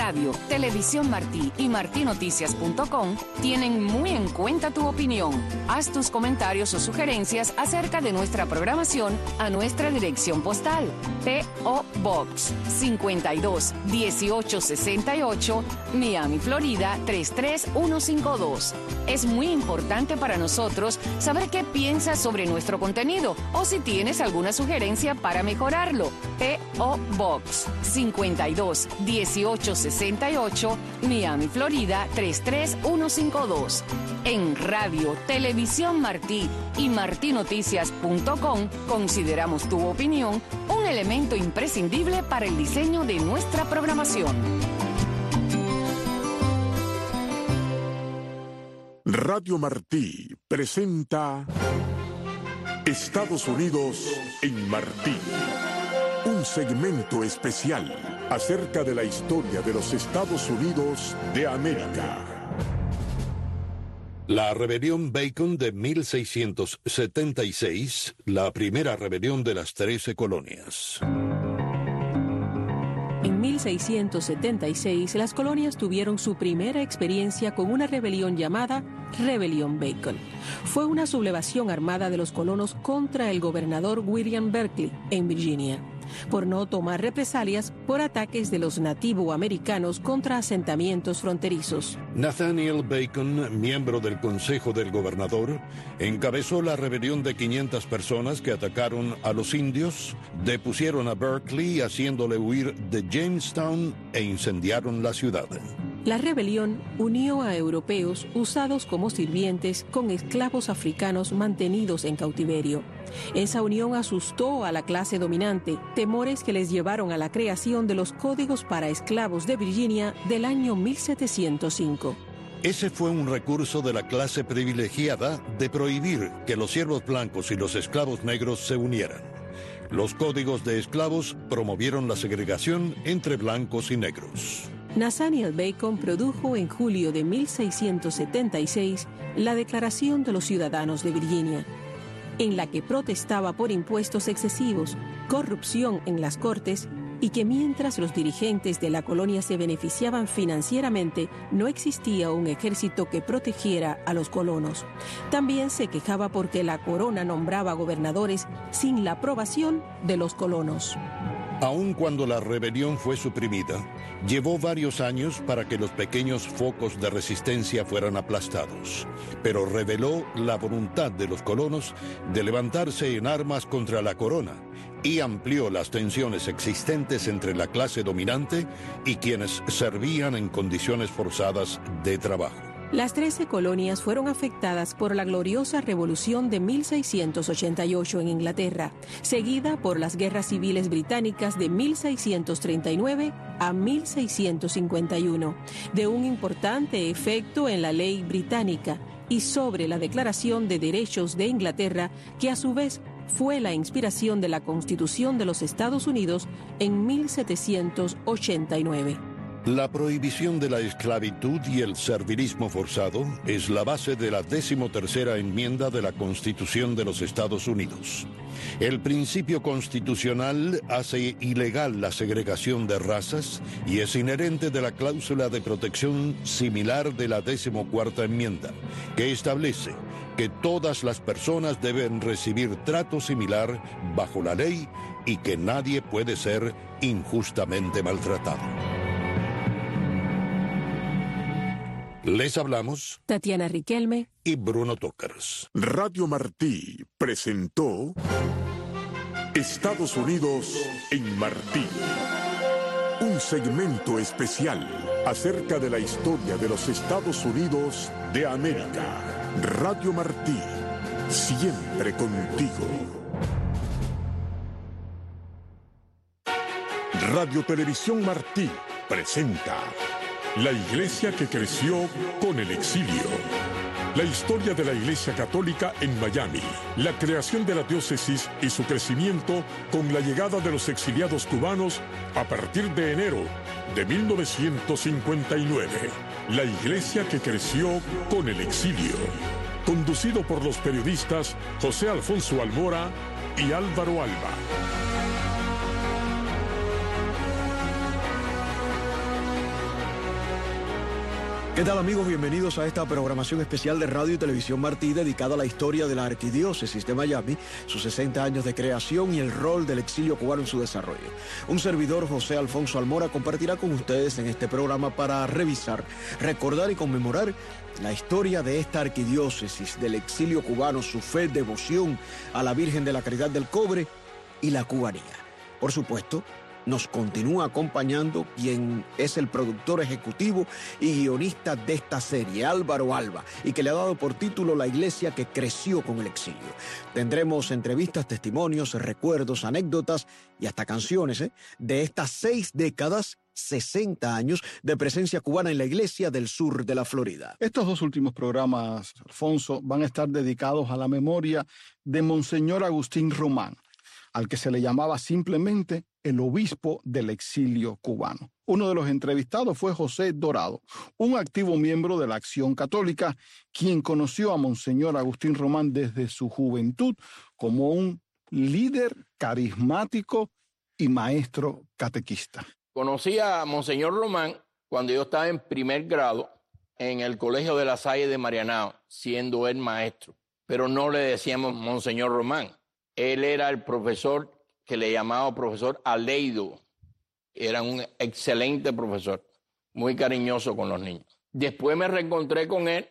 Radio, Televisión Martí y martinoticias.com tienen muy en cuenta tu opinión. Haz tus comentarios o sugerencias acerca de nuestra programación a nuestra dirección postal. P.O. Box 52 1868, Miami, Florida 33152. Es muy importante para nosotros saber qué piensas sobre nuestro contenido o si tienes alguna sugerencia para mejorarlo. P.O. Box 52 1868, Miami, Florida 33152. En Radio, Televisión Martí y martinoticias.com consideramos tu opinión un elemento imprescindible para el diseño de nuestra programación. Radio Martí presenta Estados Unidos en Martí, un segmento especial acerca de la historia de los Estados Unidos de América. La rebelión Bacon de 1676, la primera rebelión de las 13 colonias. En 1676, las colonias tuvieron su primera experiencia con una rebelión llamada Rebelión Bacon. Fue una sublevación armada de los colonos contra el gobernador William Berkeley en Virginia, por no tomar represalias por ataques de los nativoamericanos contra asentamientos fronterizos. Nathaniel Bacon, miembro del Consejo del Gobernador, encabezó la rebelión de 500 personas que atacaron a los indios, depusieron a Berkeley haciéndole huir de Jamestown e incendiaron la ciudad. La rebelión unió a europeos usados como sirvientes con esclavos africanos mantenidos en cautiverio. Esa unión asustó a la clase dominante, temores que les llevaron a la creación de los Códigos para Esclavos de Virginia del año 1705. Ese fue un recurso de la clase privilegiada de prohibir que los siervos blancos y los esclavos negros se unieran. Los códigos de esclavos promovieron la segregación entre blancos y negros. Nathaniel Bacon produjo en julio de 1676 la Declaración de los Ciudadanos de Virginia, en la que protestaba por impuestos excesivos, corrupción en las cortes y que mientras los dirigentes de la colonia se beneficiaban financieramente, no existía un ejército que protegiera a los colonos. También se quejaba porque la corona nombraba gobernadores sin la aprobación de los colonos. Aun cuando la rebelión fue suprimida, llevó varios años para que los pequeños focos de resistencia fueran aplastados, pero reveló la voluntad de los colonos de levantarse en armas contra la corona y amplió las tensiones existentes entre la clase dominante y quienes servían en condiciones forzadas de trabajo. Las 13 colonias fueron afectadas por la gloriosa revolución de 1688 en Inglaterra, seguida por las guerras civiles británicas de 1639 a 1651, de un importante efecto en la ley británica y sobre la Declaración de Derechos de Inglaterra, que a su vez fue la inspiración de la Constitución de los Estados Unidos en 1789. La prohibición de la esclavitud y el servilismo forzado es la base de la 13ª enmienda de la Constitución de los Estados Unidos. El principio constitucional hace ilegal la segregación de razas y es inherente de la cláusula de protección similar de la 14ª enmienda, que establece que todas las personas deben recibir trato similar bajo la ley y que nadie puede ser injustamente maltratado. Les hablamos Tatiana Riquelme y Bruno Tokers. Radio Martí presentó Estados Unidos en Martí, un segmento especial acerca de la historia de los Estados Unidos de América. Radio Martí, siempre contigo. Radio Televisión Martí presenta La Iglesia que creció con el exilio. La historia de la Iglesia Católica en Miami, la creación de la diócesis y su crecimiento con la llegada de los exiliados cubanos a partir de enero de 1959. La Iglesia que creció con el exilio. Conducido por los periodistas José Alfonso Almora y Álvaro Alba. ¿Qué tal, amigos? Bienvenidos a esta programación especial de Radio y Televisión Martí dedicada a la historia de la Arquidiócesis de Miami, sus 60 años de creación y el rol del exilio cubano en su desarrollo. Un servidor, José Alfonso Almora, compartirá con ustedes en este programa para revisar, recordar y conmemorar la historia de esta arquidiócesis, del exilio cubano, su fe, devoción a la Virgen de la Caridad del Cobre y la cubanía. Por supuesto, nos continúa acompañando quien es el productor ejecutivo y guionista de esta serie, Álvaro Alba, y que le ha dado por título La Iglesia que creció con el exilio. Tendremos entrevistas, testimonios, recuerdos, anécdotas y hasta canciones de estas 6 décadas, 60 años de presencia cubana en la Iglesia del sur de la Florida. Estos 2 últimos programas, Alfonso, van a estar dedicados a la memoria de Monseñor Agustín Román, al que se le llamaba simplemente el obispo del exilio cubano. Uno de los entrevistados fue José Dorado, un activo miembro de la Acción Católica, quien conoció a Monseñor Agustín Román desde su juventud como un líder carismático y maestro catequista. Conocí a Monseñor Román cuando yo estaba en primer grado en el Colegio de la Salle de Marianao, siendo él maestro, pero no le decíamos Monseñor Román. Él era el profesor que le llamaba profesor Aleido. Era un excelente profesor, muy cariñoso con los niños. Después me reencontré con él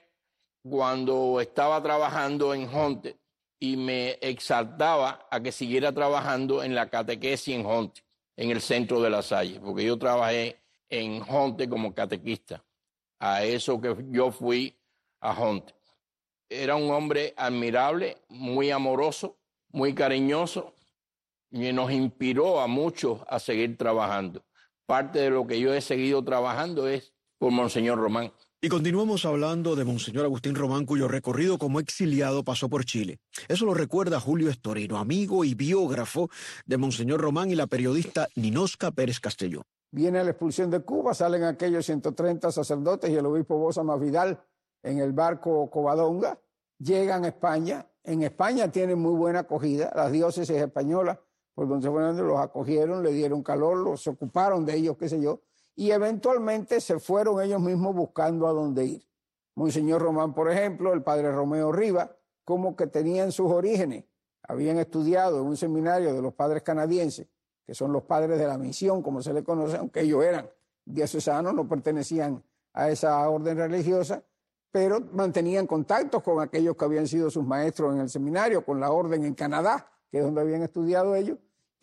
cuando estaba trabajando en Honte y me exaltaba a que siguiera trabajando en la catequesis en Honte, en el centro de la Salle, porque yo trabajé en Honte como catequista. A eso que yo fui a Honte. Era un hombre admirable, muy amoroso, muy cariñoso, y nos inspiró a muchos a seguir trabajando. Parte de lo que yo he seguido trabajando es por Monseñor Román. Y continuamos hablando de Monseñor Agustín Román, cuyo recorrido como exiliado pasó por Chile. Eso lo recuerda Julio Estorino, amigo y biógrafo de Monseñor Román y la periodista Ninosca Pérez Castellón. Viene la expulsión de Cuba, salen aquellos 130 sacerdotes y el obispo Bosa Masvidal en el barco Covadonga, llegan a España. En España tienen muy buena acogida, las diócesis españolas por donde Fernando los acogieron, le dieron calor, los ocuparon de ellos, qué sé yo, y eventualmente se fueron ellos mismos buscando a dónde ir. Monseñor Román, por ejemplo, el padre Romeo Rivas, como que tenían sus orígenes, habían estudiado en un seminario de los padres canadienses, que son los padres de la misión, como se le conoce, aunque ellos eran diocesanos, no pertenecían a esa orden religiosa, pero mantenían contactos con aquellos que habían sido sus maestros en el seminario, con la orden en Canadá, que es donde habían estudiado ellos,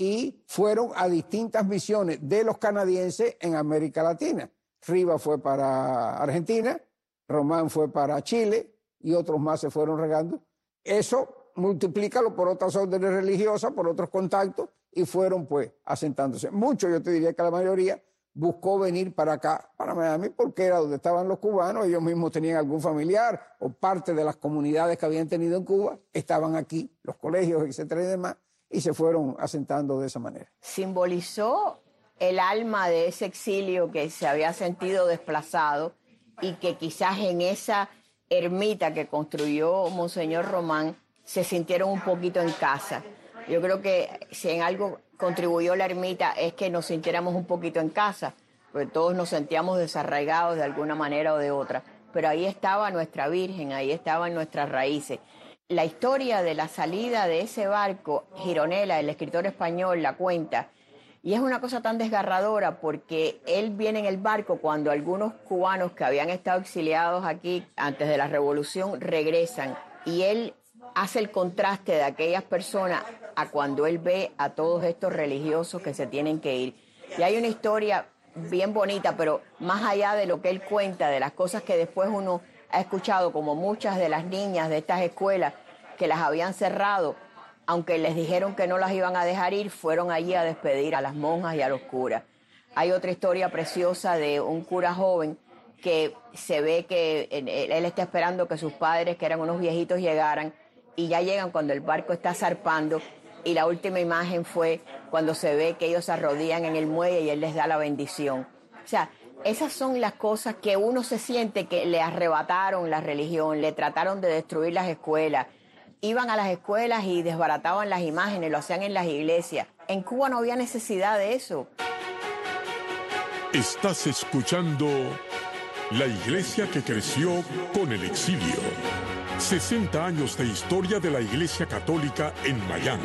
y fueron a distintas misiones de los canadienses en América Latina. Rivas fue para Argentina, Román fue para Chile, y otros más se fueron regando. Eso multiplícalo por otras órdenes religiosas, por otros contactos, y fueron pues asentándose. Muchos, yo te diría que la mayoría, buscó venir para acá, para Miami, porque era donde estaban los cubanos, ellos mismos tenían algún familiar o parte de las comunidades que habían tenido en Cuba, estaban aquí, los colegios, etcétera y demás, y se fueron asentando de esa manera. Simbolizó el alma de ese exilio que se había sentido desplazado y que quizás en esa ermita que construyó Monseñor Román se sintieron un poquito en casa. Yo creo que si en algo contribuyó la ermita es que nos sintiéramos un poquito en casa, porque todos nos sentíamos desarraigados de alguna manera o de otra. Pero ahí estaba nuestra Virgen, ahí estaban nuestras raíces. La historia de la salida de ese barco, Gironella, el escritor español, la cuenta, y es una cosa tan desgarradora porque él viene en el barco cuando algunos cubanos que habían estado exiliados aquí antes de la revolución regresan, y él hace el contraste de aquellas personas a cuando él ve a todos estos religiosos que se tienen que ir. Y hay una historia bien bonita, pero más allá de lo que él cuenta, de las cosas que después uno ha escuchado, como muchas de las niñas de estas escuelas que las habían cerrado, aunque les dijeron que no las iban a dejar ir, fueron allí a despedir a las monjas y a los curas. Hay otra historia preciosa de un cura joven que se ve que él está esperando que sus padres, que eran unos viejitos, llegaran, y ya llegan cuando el barco está zarpando, y la última imagen fue cuando se ve que ellos se arrodillan en el muelle y él les da la bendición. O sea, esas son las cosas que uno se siente que le arrebataron la religión, le trataron de destruir las escuelas. Iban a las escuelas y desbarataban las imágenes, lo hacían en las iglesias. En Cuba no había necesidad de eso. Estás escuchando La iglesia que creció con el exilio. 60 años de historia de la Iglesia Católica en Miami.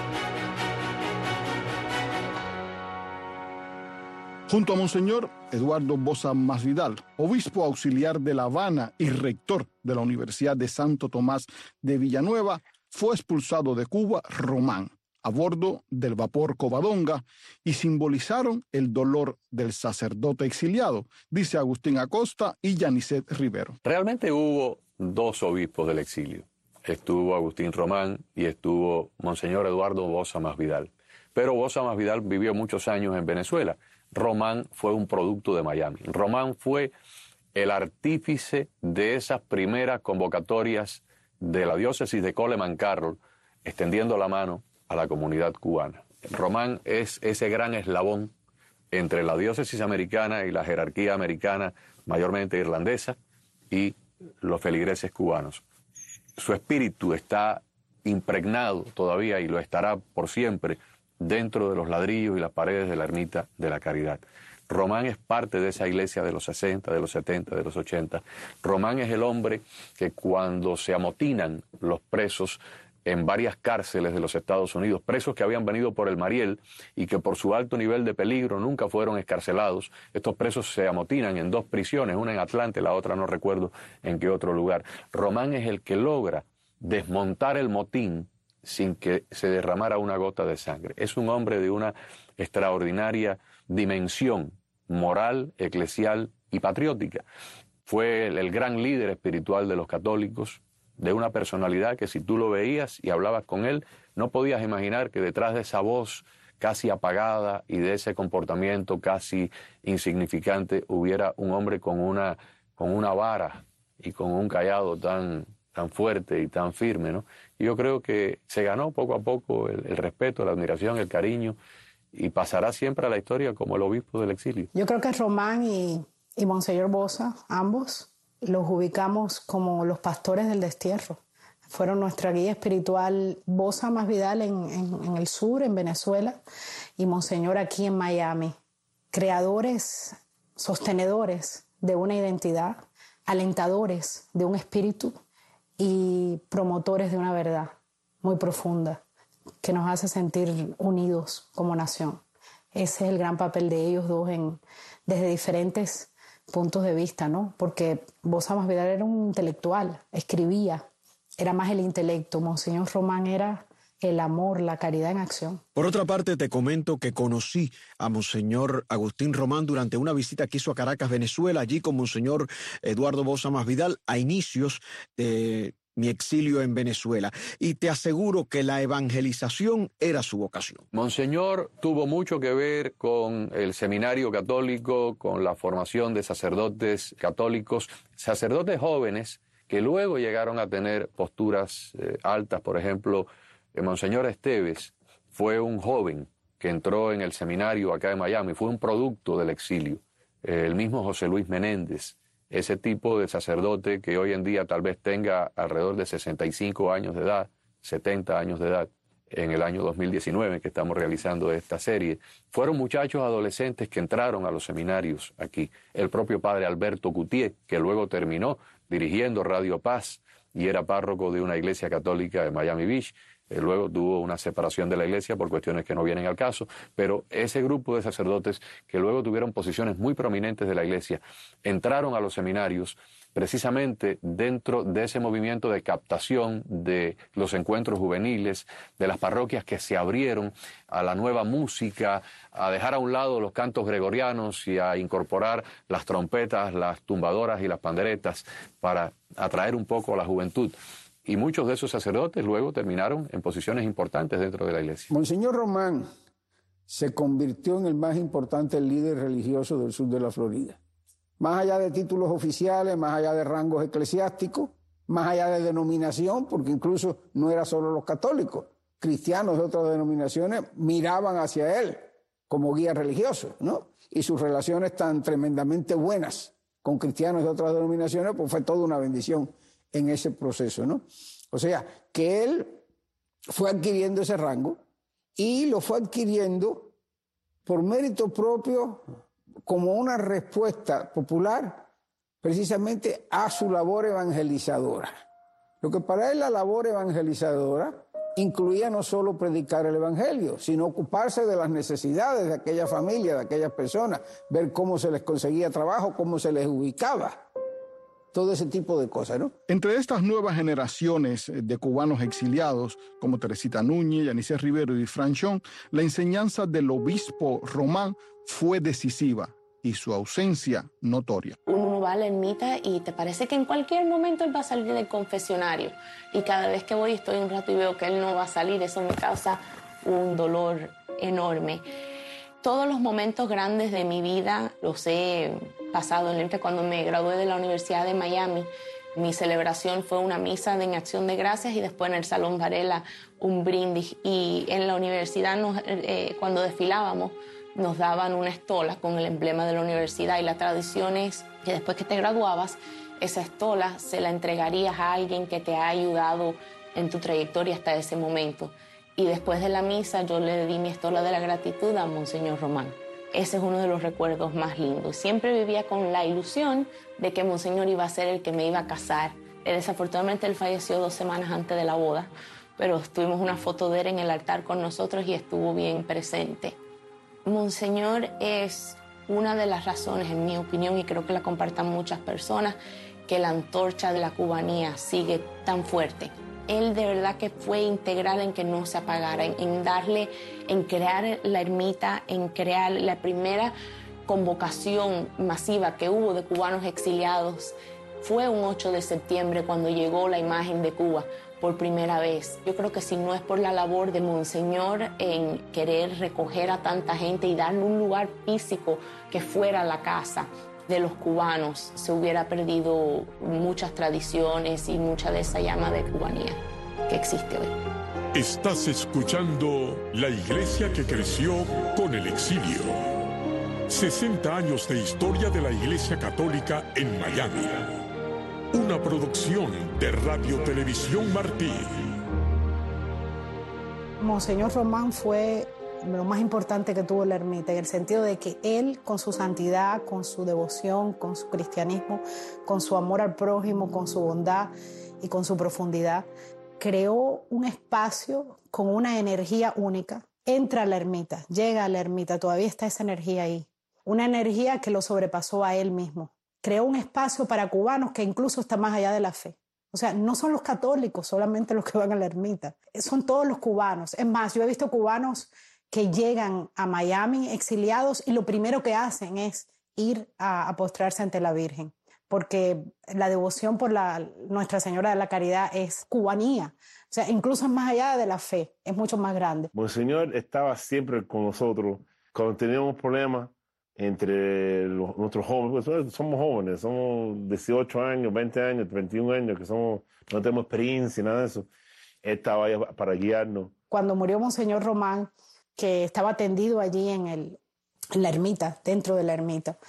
Junto a Monseñor Eduardo Boza Masvidal, obispo auxiliar de La Habana y rector de la Universidad de Santo Tomás de Villanueva, fue expulsado de Cuba Román a bordo del vapor Covadonga y simbolizaron el dolor del sacerdote exiliado, dice Agustín Acosta y Yanicet Rivero. Realmente hubo dos obispos del exilio. Estuvo Agustín Román y estuvo Monseñor Eduardo Boza Masvidal. Pero Boza Masvidal vivió muchos años en Venezuela. Román fue un producto de Miami. Román fue el artífice de esas primeras convocatorias de la diócesis de Coleman Carroll, extendiendo la mano a la comunidad cubana. Román es ese gran eslabón entre la diócesis americana y la jerarquía americana, mayormente irlandesa, y los feligreses cubanos. Su espíritu está impregnado todavía y lo estará por siempre dentro de los ladrillos y las paredes de la Ermita de la Caridad. Román es parte de esa iglesia de los 60, de los 70, de los 80. Román es el hombre que cuando se amotinan los presos en varias cárceles de los Estados Unidos, presos que habían venido por el Mariel y que por su alto nivel de peligro nunca fueron excarcelados. Estos presos se amotinan en dos prisiones, una en Atlanta y la otra no recuerdo en qué otro lugar. Román es el que logra desmontar el motín sin que se derramara una gota de sangre. Es un hombre de una extraordinaria dimensión moral, eclesial y patriótica. Fue el gran líder espiritual de los católicos, de una personalidad que si tú lo veías y hablabas con él, no podías imaginar que detrás de esa voz casi apagada y de ese comportamiento casi insignificante hubiera un hombre con una vara y con un cayado tan fuerte y tan firme, ¿no? Y yo creo que se ganó poco a poco el respeto, la admiración, el cariño, y pasará siempre a la historia como el obispo del exilio. Yo creo que Román y Monseñor Boza, ambos, los ubicamos como los pastores del destierro. Fueron nuestra guía espiritual, Boza Masvidal en el sur, en Venezuela, y Monseñor aquí en Miami. Creadores, sostenedores de una identidad, alentadores de un espíritu y promotores de una verdad muy profunda que nos hace sentir unidos como nación. Ese es el gran papel de ellos dos desde diferentes puntos de vista, ¿no? Porque Boza Masvidal era un intelectual, escribía, era más el intelecto. Monseñor Román era el amor, la caridad en acción. Por otra parte, te comento que conocí a Monseñor Agustín Román durante una visita que hizo a Caracas, Venezuela, allí con Monseñor Eduardo Boza Masvidal a inicios de mi exilio en Venezuela. Y te aseguro que la evangelización era su vocación. Monseñor tuvo mucho que ver con el seminario católico, con la formación de sacerdotes católicos, sacerdotes jóvenes que luego llegaron a tener posturas altas. Por ejemplo, Monseñor Esteves fue un joven que entró en el seminario acá en Miami, fue un producto del exilio. El mismo José Luis Menéndez, ese tipo de sacerdote que hoy en día tal vez tenga alrededor de 65 años de edad, 70 años de edad, en el año 2019 que estamos realizando esta serie, fueron muchachos adolescentes que entraron a los seminarios aquí. El propio padre Alberto Cutié, que luego terminó dirigiendo Radio Paz y era párroco de una iglesia católica de Miami Beach. Luego tuvo una separación de la iglesia por cuestiones que no vienen al caso, pero ese grupo de sacerdotes que luego tuvieron posiciones muy prominentes de la iglesia, entraron a los seminarios precisamente dentro de ese movimiento de captación de los encuentros juveniles, de las parroquias que se abrieron a la nueva música, a dejar a un lado los cantos gregorianos y a incorporar las trompetas, las tumbadoras y las panderetas para atraer un poco a la juventud. Y muchos de esos sacerdotes luego terminaron en posiciones importantes dentro de la iglesia. Monseñor Román se convirtió en el más importante líder religioso del sur de la Florida. Más allá de títulos oficiales, más allá de rangos eclesiásticos, más allá de denominación, porque incluso no era solo los católicos, cristianos de otras denominaciones miraban hacia él como guía religioso, ¿no? Y sus relaciones tan tremendamente buenas con cristianos de otras denominaciones, pues fue toda una bendición en ese proceso, ¿no? O sea, que él fue adquiriendo ese rango y lo fue adquiriendo por mérito propio como una respuesta popular precisamente a su labor evangelizadora. Lo que para él la labor evangelizadora incluía no solo predicar el evangelio, sino ocuparse de las necesidades de aquella familia, de aquellas personas, ver cómo se les conseguía trabajo, cómo se les ubicaba. Todo ese tipo de cosas, ¿no? Entre estas nuevas generaciones de cubanos exiliados, como Teresita Núñez, Yanice Rivero y Franchón, la enseñanza del obispo Román fue decisiva y su ausencia notoria. Uno va a la ermita y te parece que en cualquier momento él va a salir del confesionario. Y cada vez que voy estoy un rato y veo que él no va a salir, eso me causa un dolor enorme. Todos los momentos grandes de mi vida los he pasado en la. Cuando me gradué de la Universidad de Miami, mi celebración fue una misa en acción de gracias y después en el Salón Varela un brindis. Y en la universidad, cuando desfilábamos, nos daban una estola con el emblema de la universidad. Y la tradición es que después que te graduabas, esa estola se la entregarías a alguien que te ha ayudado en tu trayectoria hasta ese momento. Y después de la misa yo le di mi estola de la gratitud a Monseñor Román. Ese es uno de los recuerdos más lindos. Siempre vivía con la ilusión de que Monseñor iba a ser el que me iba a casar. Desafortunadamente él falleció 2 semanas antes de la boda, pero tuvimos una foto de él en el altar con nosotros y estuvo bien presente. Monseñor es una de las razones, en mi opinión, y creo que la compartan muchas personas, que la antorcha de la cubanía sigue tan fuerte. Él de verdad que fue integral en que no se apagara, en crear la ermita, en crear la primera convocación masiva que hubo de cubanos exiliados. Fue un 8 de septiembre cuando llegó la imagen de Cuba por primera vez. Yo creo que si no es por la labor de Monseñor en querer recoger a tanta gente y darle un lugar físico que fuera la casa de los cubanos, se hubiera perdido muchas tradiciones y mucha de esa llama de cubanía que existe hoy. Estás escuchando La Iglesia que creció con el exilio. 60 años de historia de la Iglesia Católica en Miami. Una producción de Radio Televisión Martí. Monseñor Román fue lo más importante que tuvo la ermita, en el sentido de que él, con su santidad, con su devoción, con su cristianismo, con su amor al prójimo, con su bondad y con su profundidad, creó un espacio con una energía única. Entra a la ermita, llega a la ermita, todavía está esa energía ahí. Una energía que lo sobrepasó a él mismo. Creó un espacio para cubanos que incluso está más allá de la fe. O sea, no son los católicos solamente los que van a la ermita, son todos los cubanos. Es más, yo he visto cubanos que llegan a Miami exiliados y lo primero que hacen es ir a postrarse ante la Virgen, porque la devoción por Nuestra Señora de la Caridad es cubanía. O sea, incluso es más allá de la fe, es mucho más grande. Monseñor estaba siempre con nosotros cuando teníamos problemas entre nuestros jóvenes. Pues somos jóvenes, somos 18 años, 20 años, 21 años, que no tenemos experiencia y nada de eso. Él estaba ahí para guiarnos. Cuando murió Monseñor Román, que estaba tendido allí en la ermita, dentro de la ermita,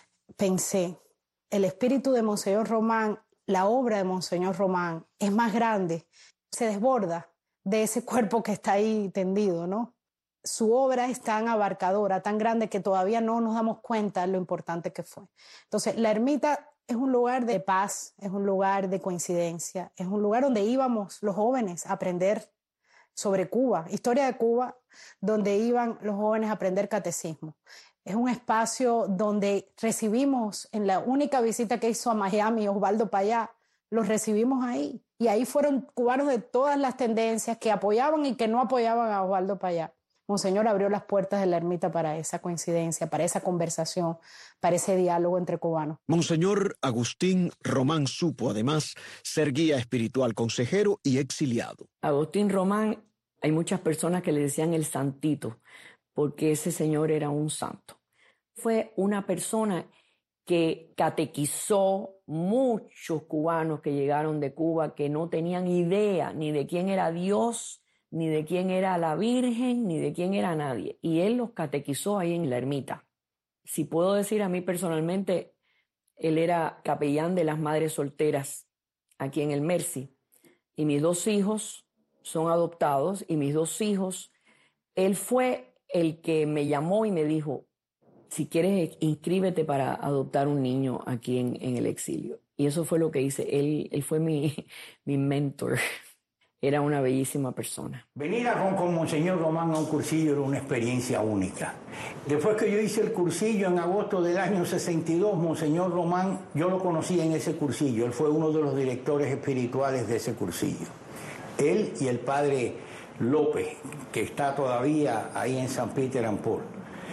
pensé, el espíritu de Monseñor Román, la obra de Monseñor Román es más grande, se desborda de ese cuerpo que está ahí tendido, ¿no? Su obra es tan abarcadora, tan grande, que todavía no nos damos cuenta de lo importante que fue. Entonces, la ermita es un lugar de paz, es un lugar de coincidencia, es un lugar donde íbamos los jóvenes a aprender sobre Cuba, historia de Cuba, donde iban los jóvenes a aprender catecismo. Es un espacio donde recibimos, en la única visita que hizo a Miami Osvaldo Payá, los recibimos ahí. Y ahí fueron cubanos de todas las tendencias que apoyaban y que no apoyaban a Osvaldo Payá. Monseñor abrió las puertas de la ermita para esa coincidencia, para esa conversación, para ese diálogo entre cubanos. Monseñor Agustín Román supo, además, ser guía espiritual, consejero y exiliado. Agustín Román, hay muchas personas que le decían el santito, porque ese señor era un santo. Fue una persona que catequizó muchos cubanos que llegaron de Cuba que no tenían idea ni de quién era Dios, ni de quién era la Virgen, ni de quién era nadie. Y él los catequizó ahí en la ermita. Si puedo decir, a mí personalmente, él era capellán de las madres solteras aquí en el Mercy. Y mis 2 hijos son adoptados, y mis 2 hijos, él fue el que me llamó y me dijo, si quieres, inscríbete para adoptar un niño aquí en el exilio. Y eso fue lo que hice. Él fue mi mentor. Era una bellísima persona. Venir con Monseñor Román a un cursillo era una experiencia única. Después que yo hice el cursillo en agosto del año 62, Monseñor Román, yo lo conocí en ese cursillo. Él fue uno de los directores espirituales de ese cursillo. Él y el padre López, que está todavía ahí en San Peter and Paul.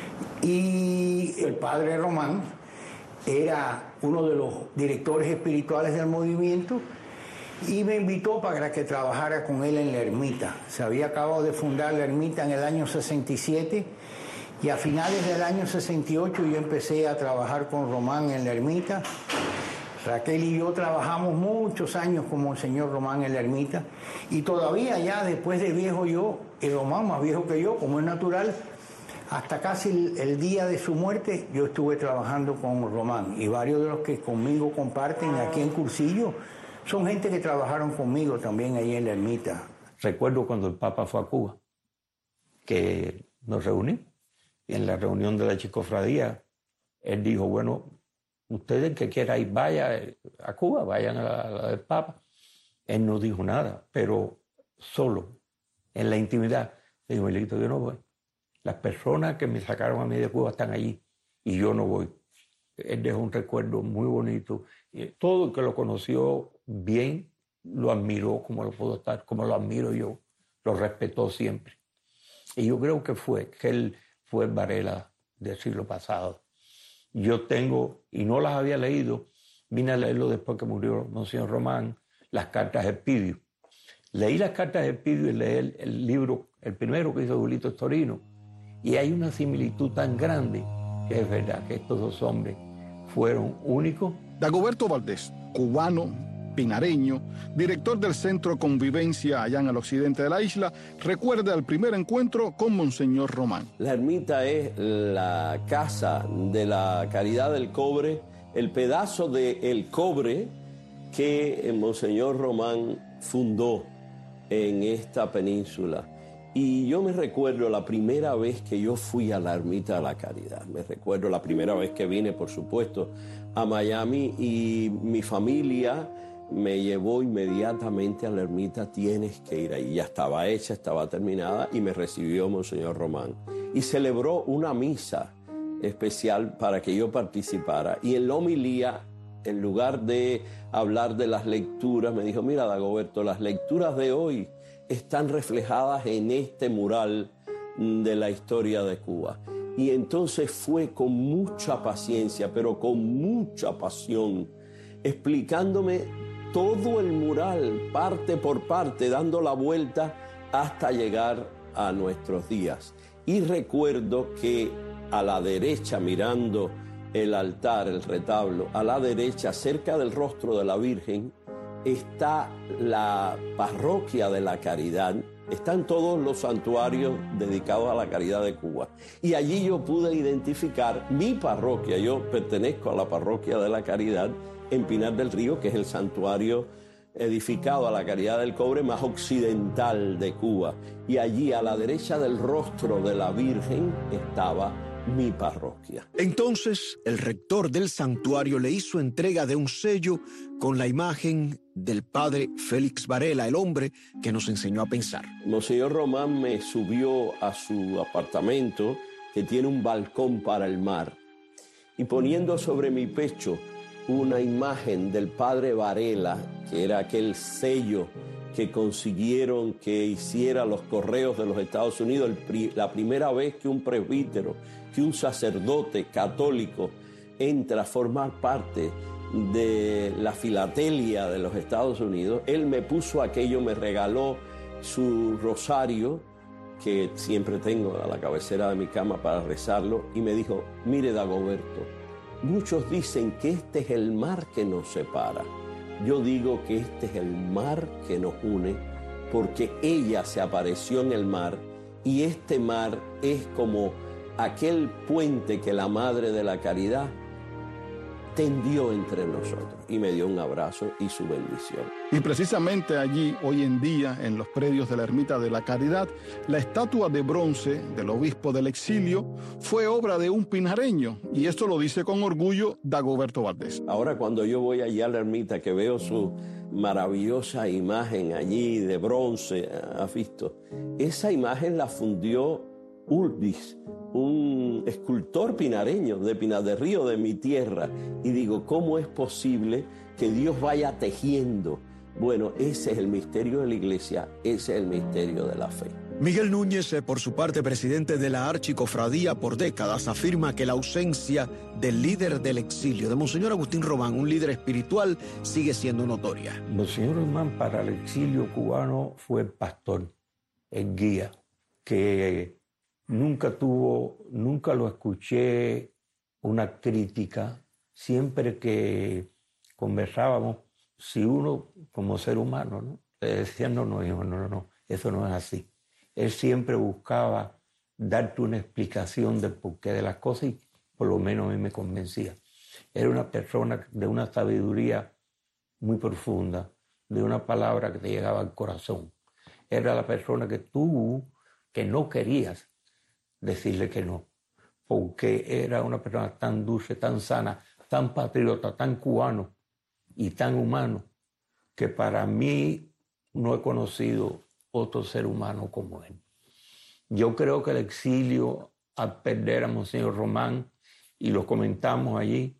Y el padre Román era uno de los directores espirituales del movimiento y me invitó para que trabajara con él en la ermita. Se había acabado de fundar la ermita en el año 67 y a finales del año 68 yo empecé a trabajar con Román en la ermita. Raquel y yo trabajamos muchos años con Monseñor Román en la ermita y todavía ya después de viejo yo, y Román más viejo que yo, como es natural, hasta casi el día de su muerte yo estuve trabajando con Román y varios de los que conmigo comparten aquí en Cursillo son gente que trabajaron conmigo también ahí en la ermita. Recuerdo cuando el Papa fue a Cuba, que nos reunimos y en la reunión de la chicofradía él dijo, bueno, ustedes que quieran ir, vayan a Cuba, vayan a la del Papa. Él no dijo nada, pero solo, en la intimidad, dijo, Miguelito, yo no voy. Las personas que me sacaron a mí de Cuba están allí y yo no voy. Él dejó un recuerdo muy bonito. Y todo el que lo conoció bien lo admiró como lo pudo estar, como lo admiro yo. Lo respetó siempre. Y yo creo que él fue el Varela del siglo pasado. Yo tengo, y no las había leído, vine a leerlo después que murió Monseñor Román, las cartas de Elpidio. Leí las cartas de Elpidio y leí el libro, el primero que hizo Julito Torino, y hay una similitud tan grande que es verdad que estos dos hombres fueron únicos. Dagoberto Valdés, cubano, pinareño, director del Centro Convivencia allá en el occidente de la isla, recuerda el primer encuentro con Monseñor Román. La ermita es la casa de la Caridad del Cobre, el pedazo del cobre que Monseñor Román fundó en esta península. Y yo me recuerdo la primera vez que yo fui a la ermita de la Caridad. Me recuerdo la primera vez que vine, por supuesto, a Miami y mi familia me llevó inmediatamente a la ermita. Tienes que ir ahí. Ya estaba hecha, estaba terminada y me recibió Monseñor Román. Y celebró una misa especial para que yo participara. Y en la homilía, en lugar de hablar de las lecturas, me dijo, mira, Dagoberto, las lecturas de hoy están reflejadas en este mural de la historia de Cuba. Y entonces fue con mucha paciencia, pero con mucha pasión, explicándome todo el mural, parte por parte, dando la vuelta hasta llegar a nuestros días. Y recuerdo que a la derecha, mirando el altar, el retablo, a la derecha, cerca del rostro de la Virgen, está la parroquia de la Caridad. Están todos los santuarios dedicados a la caridad de Cuba. Y allí yo pude identificar mi parroquia. Yo pertenezco a la parroquia de la Caridad en Pinar del Río, que es el santuario edificado a la Caridad del Cobre más occidental de Cuba. Y allí a la derecha del rostro de la Virgen estaba mi parroquia. Entonces, el rector del santuario le hizo entrega de un sello con la imagen del padre Félix Varela, el hombre que nos enseñó a pensar. Monseñor Román me subió a su apartamento, que tiene un balcón para el mar, y poniendo sobre mi pecho una imagen del padre Varela, que era aquel sello que consiguieron que hiciera los correos de los Estados Unidos, la primera vez que un presbítero, que un sacerdote católico entra a formar parte de la filatelia de los Estados Unidos. Él me puso aquello, me regaló su rosario, que siempre tengo a la cabecera de mi cama para rezarlo, y me dijo, mire, Dagoberto, muchos dicen que este es el mar que nos separa. Yo digo que este es el mar que nos une, porque ella se apareció en el mar, y este mar es como aquel puente que la Madre de la Caridad tendió entre nosotros y me dio un abrazo y su bendición. Y precisamente allí, hoy en día, en los predios de la Ermita de la Caridad, la estatua de bronce del obispo del exilio fue obra de un pinareño, y esto lo dice con orgullo Dagoberto Valdés. Ahora cuando yo voy allá a la ermita, que veo su maravillosa imagen allí de bronce, ¿has visto? Esa imagen la fundió Ulvis, un escultor pinareño de Pinar del Río, de mi tierra. Y digo, ¿cómo es posible que Dios vaya tejiendo? Bueno, ese es el misterio de la iglesia, ese es el misterio de la fe. Miguel Núñez, por su parte, presidente de la Archicofradía por décadas, afirma que la ausencia del líder del exilio, de Monseñor Agustín Román, un líder espiritual, sigue siendo notoria. Monseñor Román para el exilio cubano fue pastor, el guía, que nunca lo escuché una crítica. Siempre que conversábamos, si uno como ser humano, ¿no?, le decía, no, eso no es así. Él siempre buscaba darte una explicación del porqué de las cosas y por lo menos a mí me convencía. Era una persona de una sabiduría muy profunda, de una palabra que te llegaba al corazón. Era la persona que tú, que no querías decirle que no, porque era una persona tan dulce, tan sana, tan patriota, tan cubano y tan humano, que para mí no he conocido otro ser humano como él. Yo creo que el exilio, al perder a Monseñor Román, y lo comentamos allí,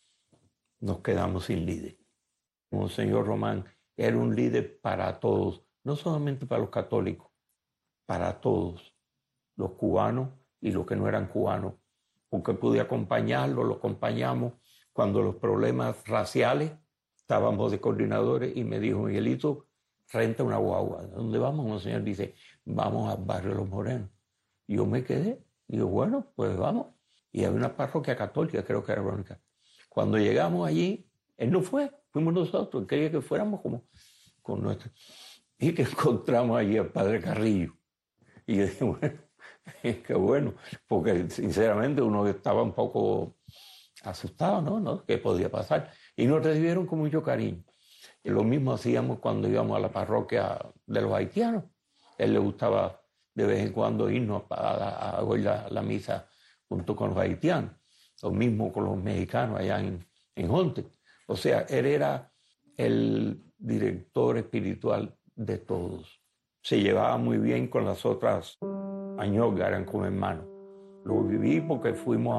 nos quedamos sin líder. Monseñor Román era un líder para todos, no solamente para los católicos, para todos, los cubanos y los que no eran cubanos, porque pude acompañarlo, lo acompañamos cuando los problemas raciales, estábamos de coordinadores y me dijo, Miguelito, renta una guagua. ¿Dónde vamos, Monseñor? Dice, vamos al barrio Los Morenos. Y yo me quedé. Digo, bueno, pues vamos. Y había una parroquia católica, creo que era la única. Cuando llegamos allí, él no fue, fuimos nosotros. Él quería que fuéramos como con nuestro. Y que encontramos allí al padre Carrillo. Y yo dije, bueno, qué bueno, porque sinceramente uno estaba un poco asustado, ¿no? ¿Qué podía pasar? Y nos recibieron con mucho cariño. Y lo mismo hacíamos cuando íbamos a la parroquia de los haitianos. A él le gustaba de vez en cuando irnos a oír la misa junto con los haitianos. Lo mismo con los mexicanos allá en Jonte. O sea, él era el director espiritual de todos. Se llevaba muy bien con las otras añogas, eran como hermanos. Lo viví porque fuimos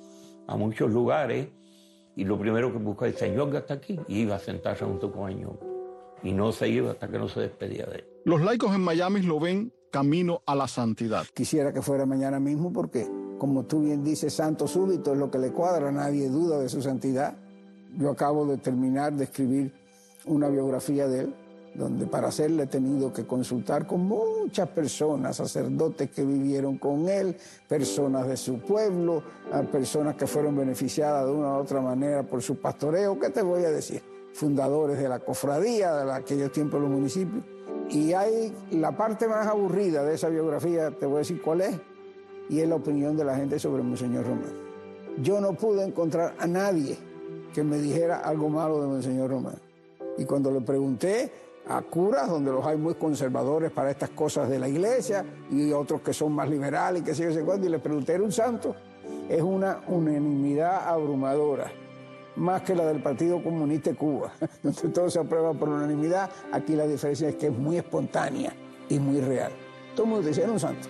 a muchos lugares. Y lo primero que buscaba, el señor está aquí, y iba a sentarse junto con Añón. Y no se iba hasta que no se despedía de él. Los laicos en Miami lo ven camino a la santidad. Quisiera que fuera mañana mismo porque, como tú bien dices, santo súbito es lo que le cuadra, nadie duda de su santidad. Yo acabo de terminar de escribir una biografía de él, donde para hacerla he tenido que consultar con muchas personas, sacerdotes que vivieron con él, personas de su pueblo, personas que fueron beneficiadas de una u otra manera por su pastoreo. ¿Qué te voy a decir? Fundadores de la cofradía, de aquellos tiempos de los municipios. Y hay la parte más aburrida de esa biografía, te voy a decir cuál es, y es la opinión de la gente sobre Monseñor Román. Yo no pude encontrar a nadie que me dijera algo malo de Monseñor Román. Y cuando le pregunté a curas, donde los hay muy conservadores para estas cosas de la iglesia, y otros que son más liberales, y qué sé yo, y le pregunté, ¿era un santo? Es una unanimidad abrumadora, más que la del Partido Comunista de Cuba, donde todo se aprueba por unanimidad. Aquí la diferencia es que es muy espontánea y muy real. Todo el mundo dice, era un santo,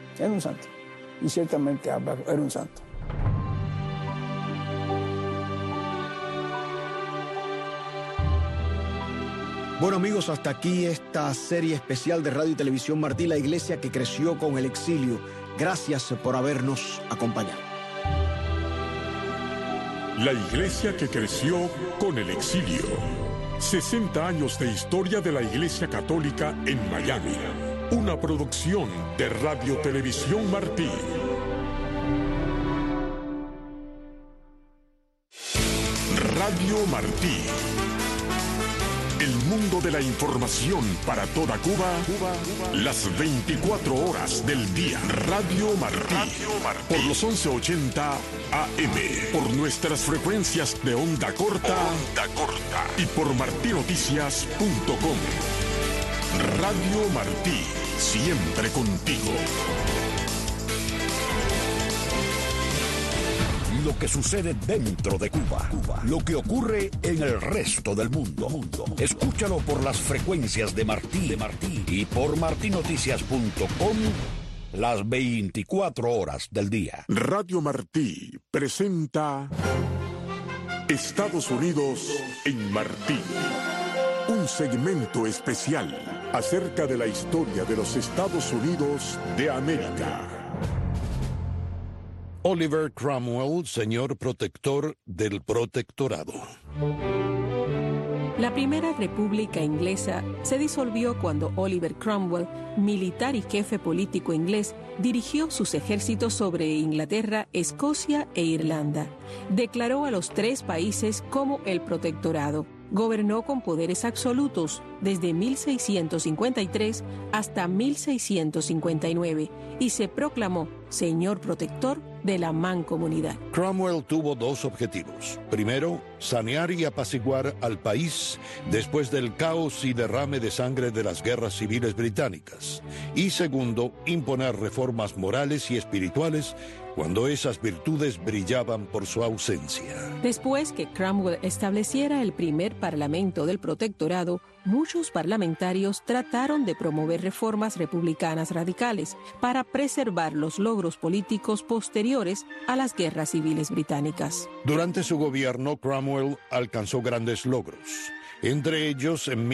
y ciertamente era un santo. Bueno, amigos, hasta aquí esta serie especial de Radio y Televisión Martí, la iglesia que creció con el exilio. Gracias por habernos acompañado. La iglesia que creció con el exilio. 60 años de historia de la Iglesia Católica en Miami. Una producción de Radio Televisión Martí. Radio Martí. El mundo de la información para toda Cuba, las 24 horas del día. Radio Martí. Por los 1180 AM. Por nuestras frecuencias de onda corta. Y por martinoticias.com. Radio Martí. Siempre contigo. Lo que sucede dentro de Cuba, lo que ocurre en el resto del mundo. Escúchalo por las frecuencias de Martí y por martinoticias.com las 24 horas del día. Radio Martí presenta Estados Unidos en Martí. Un segmento especial acerca de la historia de los Estados Unidos de América. Oliver Cromwell, señor protector del protectorado. La primera república inglesa se disolvió cuando Oliver Cromwell, militar y jefe político inglés, dirigió sus ejércitos sobre Inglaterra, Escocia e Irlanda. Declaró a los 3 países como el protectorado. Gobernó con poderes absolutos desde 1653 hasta 1659 y se proclamó señor protector de la mancomunidad. Cromwell tuvo 2 objetivos. Primero, sanear y apaciguar al país después del caos y derrame de sangre de las guerras civiles británicas. Y segundo, imponer reformas morales y espirituales cuando esas virtudes brillaban por su ausencia. Después que Cromwell estableciera el primer parlamento del protectorado, muchos parlamentarios trataron de promover reformas republicanas radicales para preservar los logros políticos posteriores a las guerras civiles británicas. Durante su gobierno, Cromwell alcanzó grandes logros. Entre ellos, en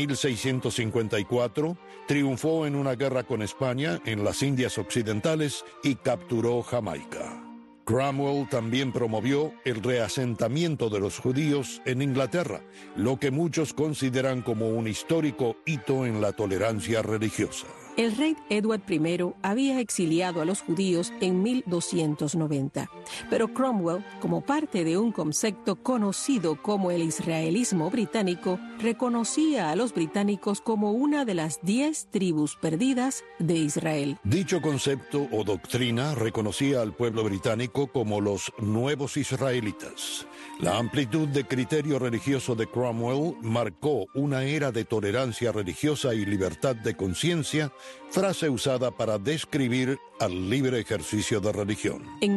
1654, triunfó en una guerra con España en las Indias Occidentales y capturó Jamaica. Cromwell también promovió el reasentamiento de los judíos en Inglaterra, lo que muchos consideran como un histórico hito en la tolerancia religiosa. El rey Edward I había exiliado a los judíos en 1290, pero Cromwell, como parte de un concepto conocido como el israelismo británico, reconocía a los británicos como una de las 10 tribus perdidas de Israel. Dicho concepto o doctrina reconocía al pueblo británico como los nuevos israelitas. La amplitud de criterio religioso de Cromwell marcó una era de tolerancia religiosa y libertad de conciencia, frase usada para describir al libre ejercicio de religión. En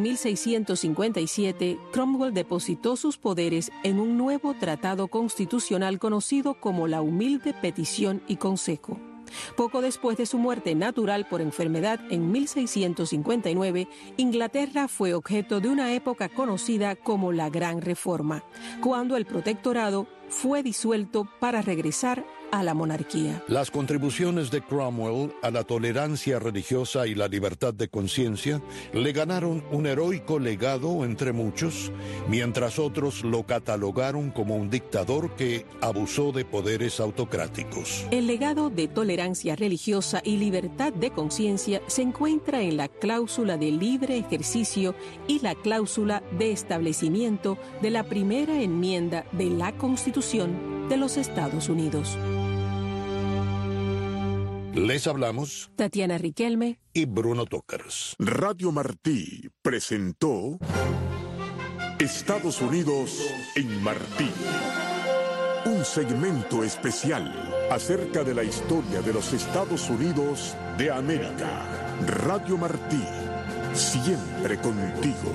1657, Cromwell depositó sus poderes en un nuevo tratado constitucional conocido como la Humilde Petición y Consejo. Poco después de su muerte natural por enfermedad en 1659, Inglaterra fue objeto de una época conocida como la Gran Reforma, cuando el protectorado fue disuelto para regresar a la monarquía. Las contribuciones de Cromwell a la tolerancia religiosa y la libertad de conciencia le ganaron un heroico legado entre muchos, mientras otros lo catalogaron como un dictador que abusó de poderes autocráticos. El legado de tolerancia religiosa y libertad de conciencia se encuentra en la cláusula de libre ejercicio y la cláusula de establecimiento de la primera enmienda de la Constitución de los Estados Unidos. Les hablamos Tatiana Riquelme y Bruno Tócaros. Radio Martí presentó Estados Unidos en Martí. Un segmento especial acerca de la historia de los Estados Unidos de América. Radio Martí, siempre contigo.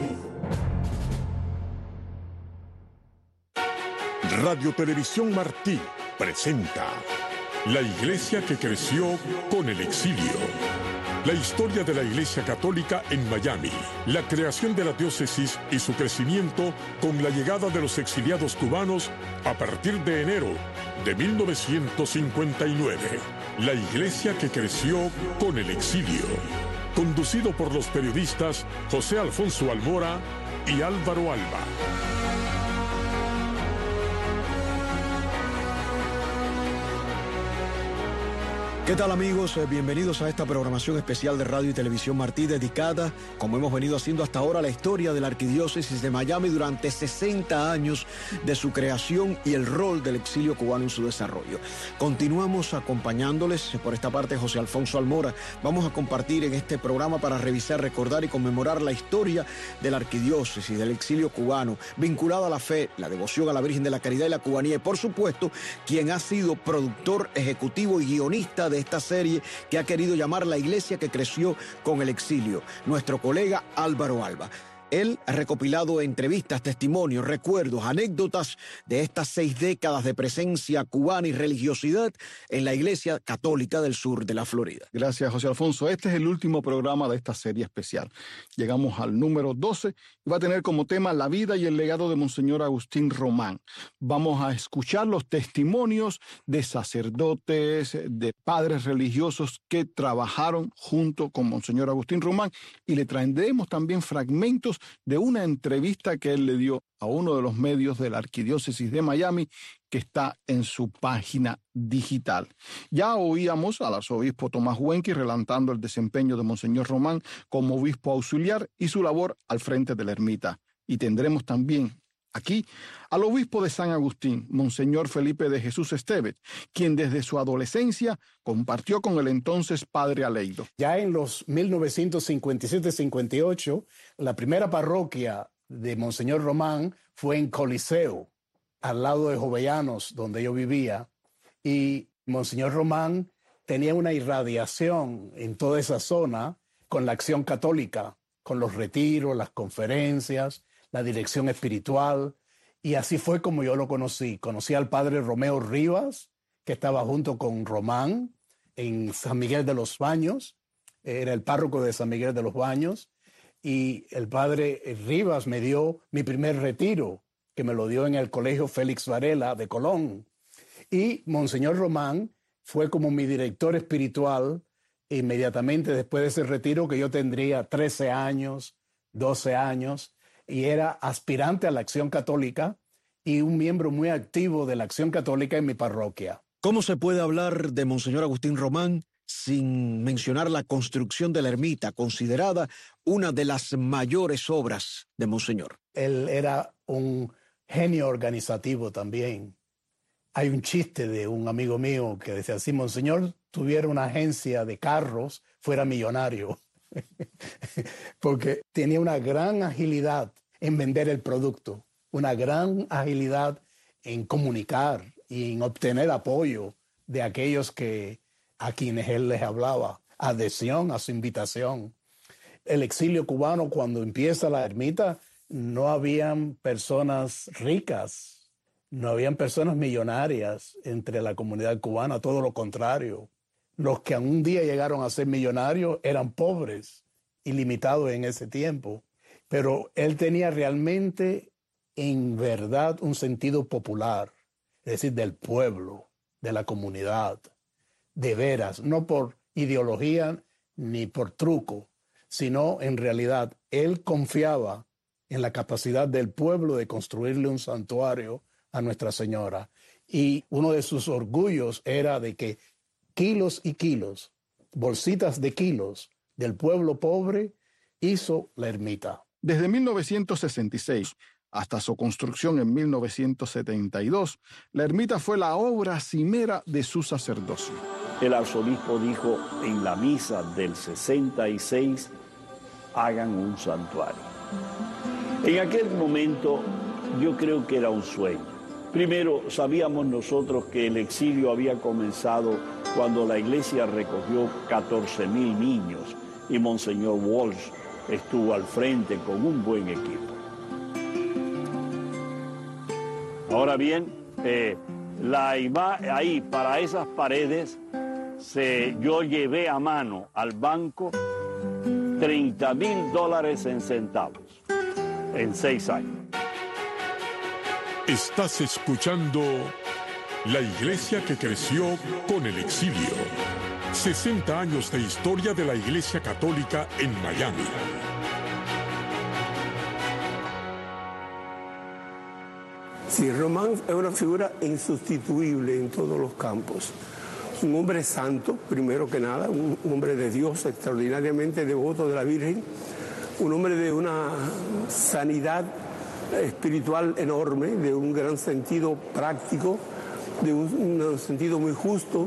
Radio Televisión Martí presenta La Iglesia que creció con el exilio. La historia de la Iglesia Católica en Miami, la creación de la diócesis y su crecimiento con la llegada de los exiliados cubanos a partir de enero de 1959. La Iglesia que creció con el exilio. Conducido por los periodistas José Alfonso Almora y Álvaro Alba. ¿Qué tal, amigos? Bienvenidos a esta programación especial de Radio y Televisión Martí dedicada, como hemos venido haciendo hasta ahora, a la historia de la Arquidiócesis de Miami durante 60 años de su creación y el rol del exilio cubano en su desarrollo. Continuamos acompañándoles, por esta parte José Alfonso Almora. Vamos a compartir en este programa para revisar, recordar y conmemorar la historia de la Arquidiócesis, del exilio cubano, vinculada a la fe, la devoción a la Virgen de la Caridad y la cubanía, y por supuesto, quien ha sido productor ejecutivo y guionista de esta serie que ha querido llamar La Iglesia que creció con el exilio, nuestro colega Álvaro Alba. Él ha recopilado entrevistas, testimonios, recuerdos, anécdotas de estas 6 décadas de presencia cubana y religiosidad en la Iglesia Católica del Sur de la Florida. Gracias, José Alfonso. Este es el último programa de esta serie especial. Llegamos al número 12 y va a tener como tema la vida y el legado de Monseñor Agustín Román. Vamos a escuchar los testimonios de sacerdotes, de padres religiosos que trabajaron junto con Monseñor Agustín Román, y le traeremos también fragmentos de una entrevista que él le dio a uno de los medios de la Arquidiócesis de Miami, que está en su página digital. Ya oíamos al arzobispo Tomás Huenqui relatando el desempeño de Monseñor Román como obispo auxiliar y su labor al frente de la ermita. Y tendremos también aquí al obispo de San Agustín, Monseñor Felipe de Jesús Estevez, quien desde su adolescencia compartió con el entonces padre Aleido. Ya en los 1957-58, la primera parroquia de Monseñor Román fue en Coliseo, al lado de Jovellanos, donde yo vivía, y Monseñor Román tenía una irradiación en toda esa zona con la acción católica, con los retiros, las conferencias, la dirección espiritual, y así fue como yo lo conocí. Conocí al padre Romeo Rivas, que estaba junto con Román en San Miguel de los Baños, era el párroco de San Miguel de los Baños, y el padre Rivas me dio mi primer retiro, que me lo dio en el Colegio Félix Varela de Colón. Y Monseñor Román fue como mi director espiritual inmediatamente después de ese retiro, que yo tendría 13 años, 12 años, y era aspirante a la Acción Católica y un miembro muy activo de la Acción Católica en mi parroquia. ¿Cómo se puede hablar de Monseñor Agustín Román sin mencionar la construcción de la ermita, considerada una de las mayores obras de Monseñor? Él era un genio organizativo también. Hay un chiste de un amigo mío que decía, si Monseñor tuviera una agencia de carros, fuera millonario. Porque tenía una gran agilidad en vender el producto, una gran agilidad en comunicar y en obtener apoyo de aquellos a quienes él les hablaba, adhesión a su invitación. El exilio cubano, cuando empieza la ermita, no habían personas ricas, no habían personas millonarias entre la comunidad cubana, todo lo contrario. Los que un día llegaron a ser millonarios eran pobres y limitados en ese tiempo. Pero él tenía realmente, en verdad, un sentido popular, es decir, del pueblo, de la comunidad, de veras, no por ideología ni por truco, sino en realidad él confiaba en la capacidad del pueblo de construirle un santuario a Nuestra Señora. Y uno de sus orgullos era de que kilos y kilos, bolsitas de kilos del pueblo pobre, hizo la ermita. Desde 1966 hasta su construcción en 1972, la ermita fue la obra cimera de su sacerdocio. El arzobispo dijo en la misa del 66, hagan un santuario. En aquel momento yo creo que era un sueño. Primero, sabíamos nosotros que el exilio había comenzado cuando la iglesia recogió 14,000 niños y Monseñor Walsh estuvo al frente con un buen equipo. Ahora bien, ahí para esas paredes yo llevé a mano al banco $30,000 en centavos en 6 años. Estás escuchando La Iglesia que creció con el exilio. 60 años de historia de la Iglesia Católica en Miami. Sí, Román es una figura insustituible en todos los campos. un hombre santo, primero que nada, un hombre de Dios, extraordinariamente devoto de la Virgen, un hombre de una sanidad espiritual enorme, de un gran sentido práctico, de un sentido muy justo,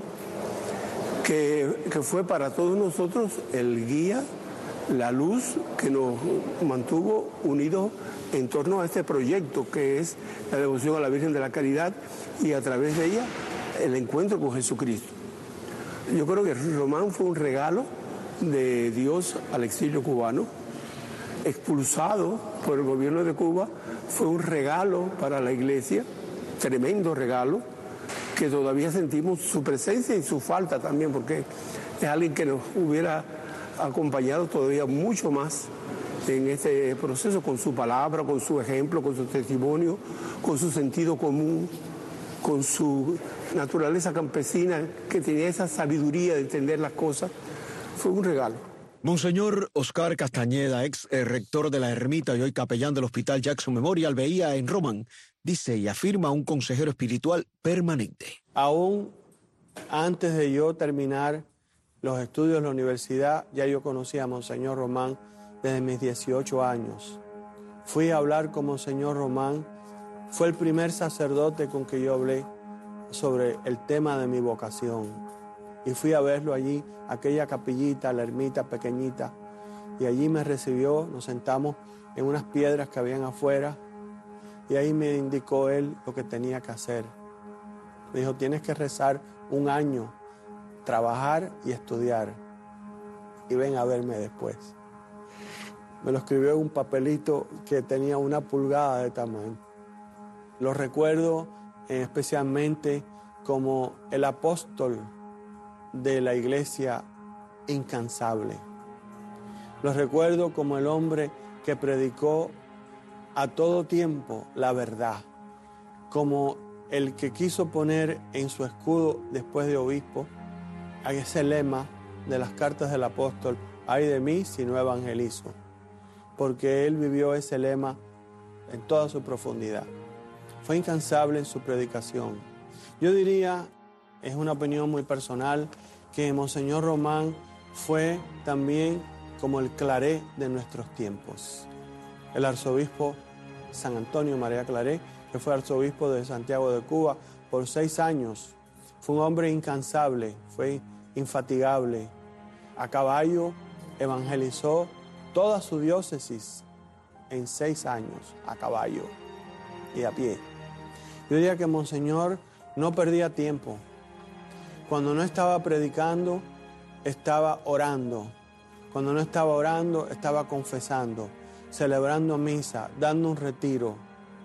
que fue para todos nosotros el guía, la luz que nos mantuvo unidos en torno a este proyecto que es la devoción a la Virgen de la Caridad y a través de ella el encuentro con Jesucristo. Yo creo que Román fue un regalo de Dios al exilio cubano, expulsado por el gobierno de Cuba, fue un regalo para la Iglesia, tremendo regalo, que todavía sentimos su presencia y su falta también, porque es alguien que nos hubiera acompañado todavía mucho más en este proceso, con su palabra, con su ejemplo, con su testimonio, con su sentido común, con su naturaleza campesina, que tenía esa sabiduría de entender las cosas. Fue un regalo. Monseñor Oscar Castañeda, ex rector de la ermita y hoy capellán del Hospital Jackson Memorial, veía en Román, dice y afirma, un consejero espiritual permanente. Aún antes de yo terminar los estudios en la universidad, ya yo conocía a Monseñor Román desde mis 18 años. Fui a hablar con Monseñor Román, fue el primer sacerdote con que yo hablé sobre el tema de mi vocación. Y fui a verlo allí, aquella capillita, la ermita pequeñita, y allí me recibió, nos sentamos en unas piedras que habían afuera, y ahí me indicó él lo que tenía que hacer. Me dijo, tienes que rezar 1 año, trabajar y estudiar, y ven a verme después. Me lo escribió en un papelito que tenía 1 pulgada de tamaño. Lo recuerdo especialmente como el apóstol de la iglesia incansable. Lo recuerdo como el hombre que predicó a todo tiempo la verdad, como el que quiso poner en su escudo después de obispo a ese lema de las cartas del apóstol, ay de mí si no evangelizo, porque él vivió ese lema en toda su profundidad. Fue incansable en su predicación. Yo diría, es una opinión muy personal, que Monseñor Román fue también como el Claré de nuestros tiempos. El arzobispo San Antonio María Claré, que fue arzobispo de Santiago de Cuba por 6 años, fue un hombre incansable, fue infatigable. A caballo evangelizó toda su diócesis en 6 años, a caballo y a pie. Yo diría que Monseñor no perdía tiempo. Cuando no estaba predicando, estaba orando. Cuando no estaba orando, estaba confesando, celebrando misa, dando un retiro.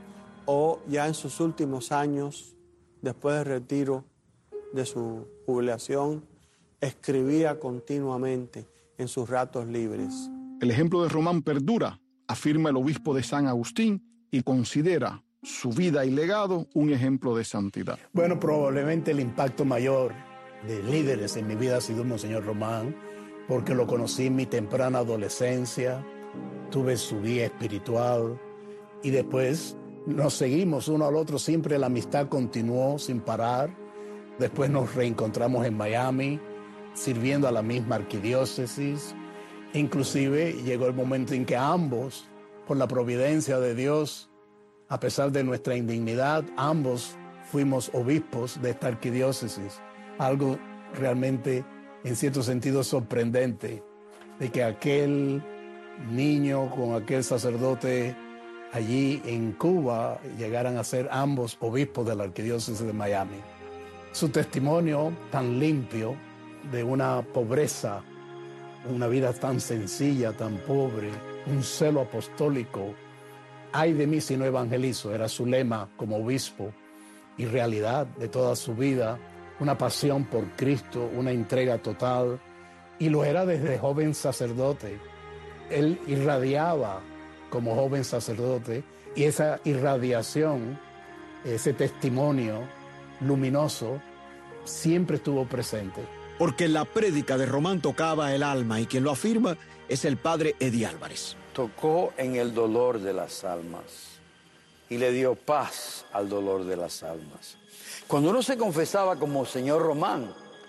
O ya en sus últimos años, después del retiro de su jubilación, escribía continuamente en sus ratos libres. El ejemplo de Román perdura, afirma el obispo de San Agustín, y considera su vida y legado un ejemplo de santidad. Bueno, probablemente el impacto mayor de líderes en mi vida ha sido Monseñor Román, porque lo conocí en mi temprana adolescencia, tuve su guía espiritual y después nos seguimos uno al otro, siempre la amistad continuó sin parar. Después nos reencontramos en Miami, sirviendo a la misma arquidiócesis. Inclusive llegó el momento en que ambos, por la providencia de Dios, a pesar de nuestra indignidad, ambos fuimos obispos de esta arquidiócesis. Algo realmente, en cierto sentido, sorprendente, de que aquel niño con aquel sacerdote allí en Cuba llegaran a ser ambos obispos de la arquidiócesis de Miami. Su testimonio tan limpio de una pobreza, una vida tan sencilla, tan pobre, un celo apostólico. Ay de mí si no evangelizo, era su lema como obispo, y realidad de toda su vida, una pasión por Cristo, una entrega total, y lo era desde joven sacerdote. Él irradiaba como joven sacerdote, y esa irradiación, ese testimonio luminoso, siempre estuvo presente. Porque la prédica de Román tocaba el alma, y quien lo afirma es el padre Eddie Álvarez. Tocó en el dolor de las almas y le dio paz al dolor de las almas. Cuando uno se confesaba como Monseñor Román,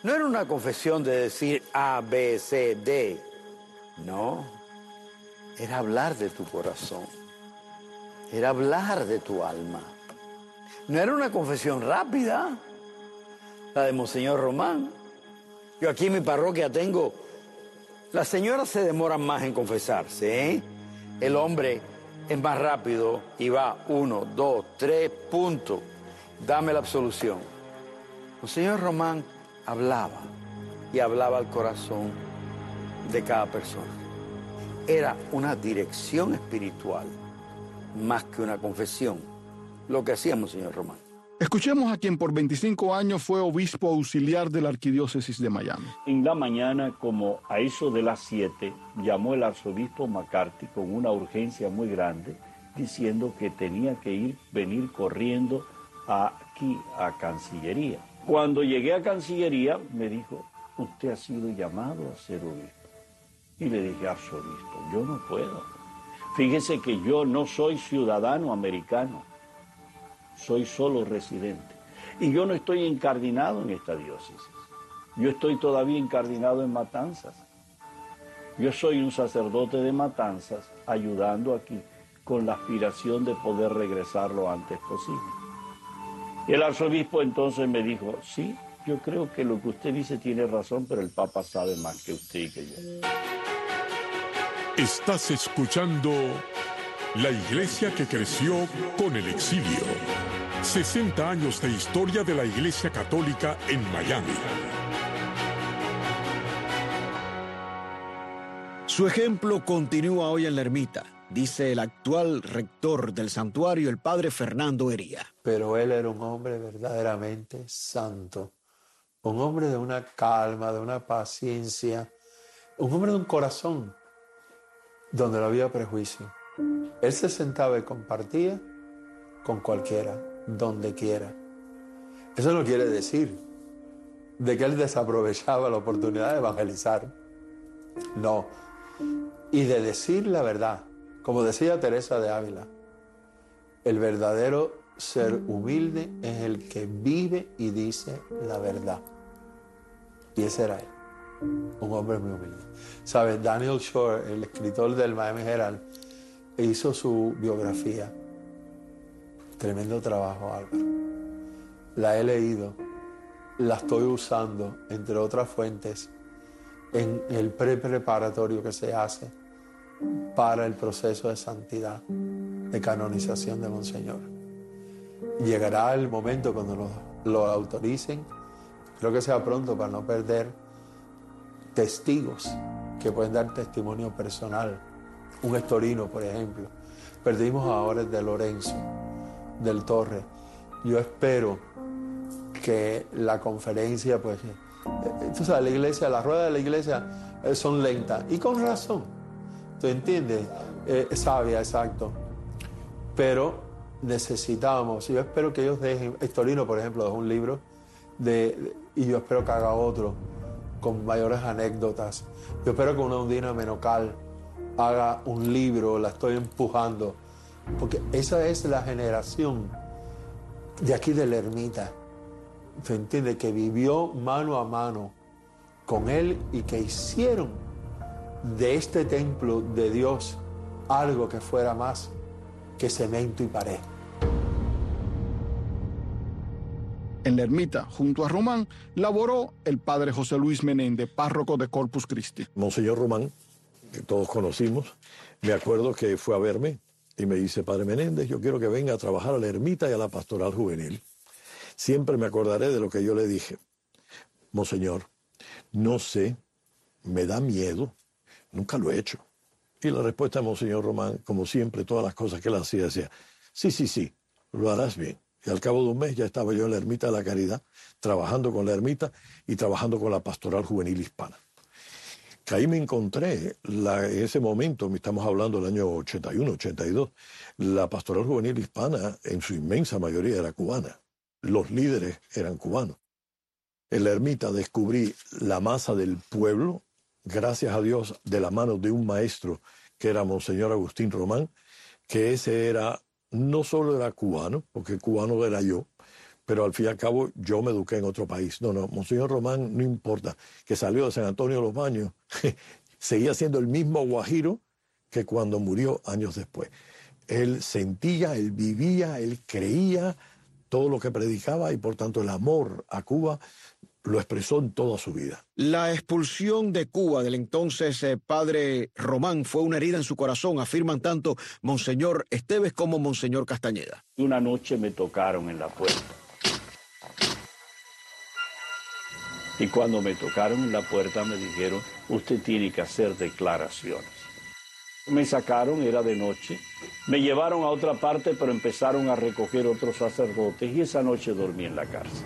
No era una confesión de decir A, B, C, D. No, era hablar de tu corazón. Era hablar de tu alma. No era una confesión rápida, la de Monseñor Román. Yo aquí en mi parroquia tengo... Las señoras se demoran más en confesarse, ¿eh? El hombre es más rápido y va 1, 2, 3, punto. Dame la absolución. Monseñor Román hablaba y hablaba al corazón de cada persona. Era una dirección espiritual más que una confesión, lo que hacía Monseñor Román. Escuchemos a quien por 25 años fue obispo auxiliar de la Arquidiócesis de Miami. En la mañana, como a eso de las 7, llamó el arzobispo McCarthy con una urgencia muy grande, diciendo que tenía que venir corriendo aquí a Cancillería. Cuando llegué a Cancillería, me dijo, usted ha sido llamado a ser obispo. Y le dije, arzobispo, yo no puedo. Fíjese que yo no soy ciudadano americano. Soy solo residente. Y yo no estoy encardinado en esta diócesis. Yo estoy todavía encardinado en Matanzas. Yo soy un sacerdote de Matanzas ayudando aquí con la aspiración de poder regresar lo antes posible. Y el arzobispo entonces me dijo, sí, yo creo que lo que usted dice tiene razón, pero el Papa sabe más que usted y que yo. Estás escuchando La Iglesia que creció con el exilio. 60 años de historia de la Iglesia Católica en Miami. Su ejemplo continúa hoy en la ermita, dice el actual rector del santuario, el padre Fernando Hería. Pero él era un hombre verdaderamente santo, un hombre de una calma, de una paciencia, un hombre de un corazón donde no había prejuicio. Él se sentaba y compartía con cualquiera, donde quiera. Eso no quiere decir de que él desaprovechaba la oportunidad de evangelizar. No. Y de decir la verdad. Como decía Teresa de Ávila, el verdadero ser humilde es el que vive y dice la verdad. Y ese era él. Un hombre muy humilde. ¿Sabes? Daniel Shore, el escritor del Miami Herald, hizo su biografía. Tremendo trabajo, Álvaro. La he leído, la estoy usando, entre otras fuentes, en el preparatorio que se hace para el proceso de santidad, de canonización de Monseñor. Llegará el momento cuando lo autoricen, creo que sea pronto para no perder testigos que pueden dar testimonio personal. Un estorino, por ejemplo. Perdimos ahora el de Lorenzo, del Torre. Yo espero que la conferencia, pues, tú sabes, la iglesia, las ruedas de la iglesia son lentas, y con razón, ¿tú entiendes? Sabia, exacto. Pero necesitamos, yo espero que ellos dejen, Estorino, por ejemplo, dejó un libro, y yo espero que haga otro, con mayores anécdotas. Yo espero que una Undina Menocal haga un libro, la estoy empujando, porque esa es la generación de aquí de la ermita, ¿se entiende? Que vivió mano a mano con él y que hicieron de este templo de Dios algo que fuera más que cemento y pared. En la ermita, junto a Román, laboró el padre José Luis Menéndez, párroco de Corpus Christi. Monseñor Román, que todos conocimos, me acuerdo que fue a verme y me dice, padre Menéndez, yo quiero que venga a trabajar a la ermita y a la pastoral juvenil. Siempre me acordaré de lo que yo le dije. Monseñor, no sé, me da miedo, nunca lo he hecho. Y la respuesta de Monseñor Román, como siempre, todas las cosas que él hacía, decía, sí, lo harás bien. Y al cabo de un mes ya estaba yo en la Ermita de la Caridad, trabajando con la ermita y trabajando con la pastoral juvenil hispana. Que ahí me encontré, en ese momento, estamos hablando del año 81, 82, la pastoral juvenil hispana en su inmensa mayoría era cubana. Los líderes eran cubanos. En la ermita descubrí la masa del pueblo, gracias a Dios, de la mano de un maestro que era Monseñor Agustín Román, que ese era, no solo era cubano, porque cubano era yo, pero al fin y al cabo yo me eduqué en otro país. No, Monseñor Román, no importa, que salió de San Antonio de los Baños, seguía siendo el mismo guajiro que cuando murió años después. Él sentía, él vivía, él creía todo lo que predicaba y por tanto el amor a Cuba lo expresó en toda su vida. La expulsión de Cuba del entonces padre Román fue una herida en su corazón, afirman tanto Monseñor Esteves como Monseñor Castañeda. Una noche me tocaron en la puerta. Y cuando me tocaron en la puerta me dijeron, usted tiene que hacer declaraciones. Me sacaron, era de noche, me llevaron a otra parte, pero empezaron a recoger otros sacerdotes y esa noche dormí en la cárcel.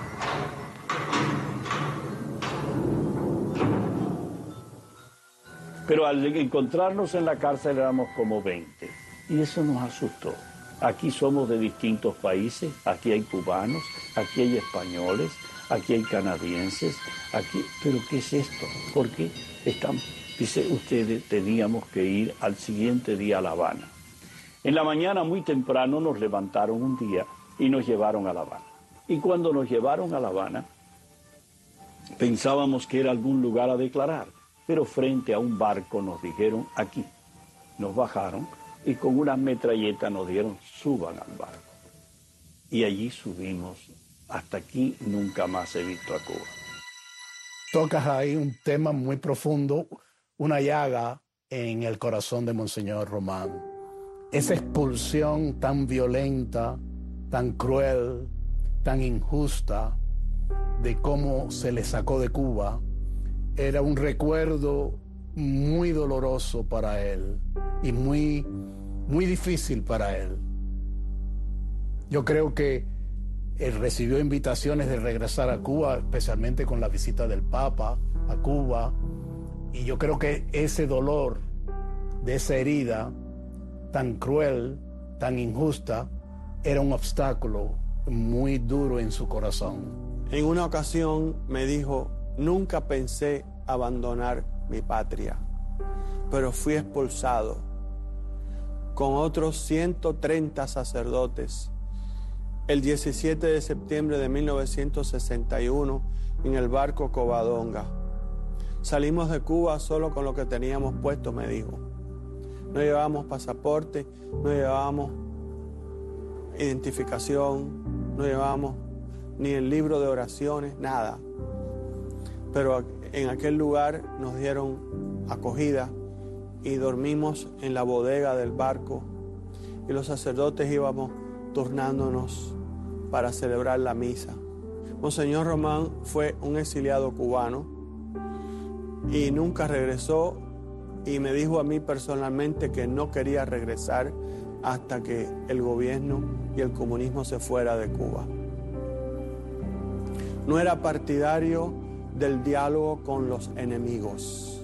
Pero al encontrarnos en la cárcel éramos como 20 y eso nos asustó. Aquí somos de distintos países, aquí hay cubanos, aquí hay españoles, aquí hay canadienses, aquí... ¿Pero qué es esto? ¿Por qué estamos...? Dice, ustedes teníamos que ir al siguiente día a La Habana. En la mañana muy temprano nos levantaron un día y nos llevaron a La Habana. Y cuando nos llevaron a La Habana, pensábamos que era algún lugar a declarar, pero frente a un barco nos dijeron, aquí. Nos bajaron y con una metralleta nos dieron, suban al barco. Y allí subimos. Hasta aquí nunca más he visto a Cuba. Tocas ahí un tema muy profundo, una llaga en el corazón de Monseñor Román. Esa expulsión tan violenta, tan cruel, tan injusta, de cómo se le sacó de Cuba, era un recuerdo muy doloroso para él y muy difícil para él. Yo creo que él recibió invitaciones de regresar a Cuba, especialmente con la visita del Papa a Cuba, y yo creo que ese dolor de esa herida tan cruel, tan injusta, era un obstáculo muy duro en su corazón. En una ocasión me dijo, nunca pensé abandonar mi patria, pero fui expulsado con otros 130 sacerdotes el 17 de septiembre de 1961 en el barco Covadonga. Salimos de Cuba solo con lo que teníamos puesto, me dijo. No llevábamos pasaporte, no llevábamos identificación, no llevábamos ni el libro de oraciones, nada. Pero en aquel lugar nos dieron acogida y dormimos en la bodega del barco y los sacerdotes íbamos turnándonos para celebrar la misa. Monseñor Román fue un exiliado cubano y nunca regresó y me dijo a mí personalmente que no quería regresar hasta que el gobierno y el comunismo se fuera de Cuba. No era partidario del diálogo con los enemigos.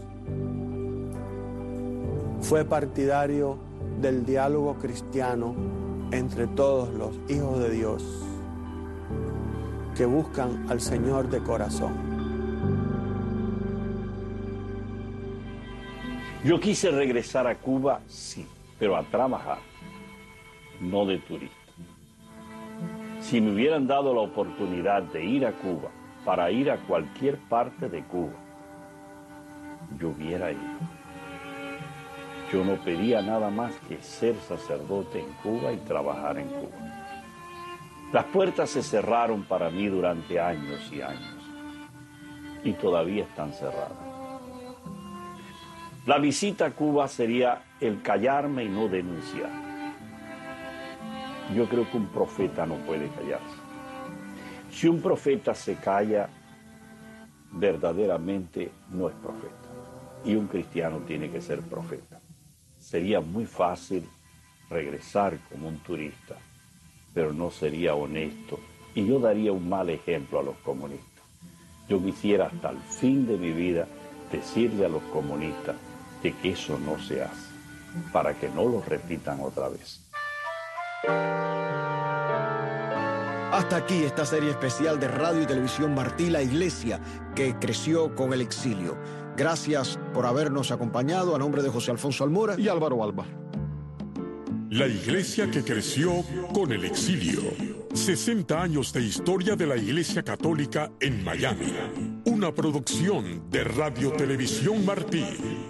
Fue partidario del diálogo cristiano entre todos los hijos de Dios que buscan al Señor de corazón. Yo quise regresar a Cuba, sí, pero a trabajar, no de turista. Si me hubieran dado la oportunidad de ir a Cuba, para ir a cualquier parte de Cuba, yo hubiera ido. Yo no pedía nada más que ser sacerdote en Cuba y trabajar en Cuba. Las puertas se cerraron para mí durante años y años, y todavía están cerradas. La visita a Cuba sería el callarme y no denunciar. Yo creo que un profeta no puede callarse. Si un profeta se calla, verdaderamente no es profeta. Y un cristiano tiene que ser profeta. Sería muy fácil regresar como un turista, pero no sería honesto. Y yo daría un mal ejemplo a los comunistas. Yo quisiera hasta el fin de mi vida decirle a los comunistas de que eso no se hace, para que no lo repitan otra vez. Hasta aquí esta serie especial de Radio y Televisión Martí, la iglesia que creció con el exilio. Gracias por habernos acompañado. A nombre de José Alfonso Almora y Álvaro Alba. La iglesia que creció con el exilio. 60 años de historia de la Iglesia Católica en Miami. Una producción de Radio Televisión Martí.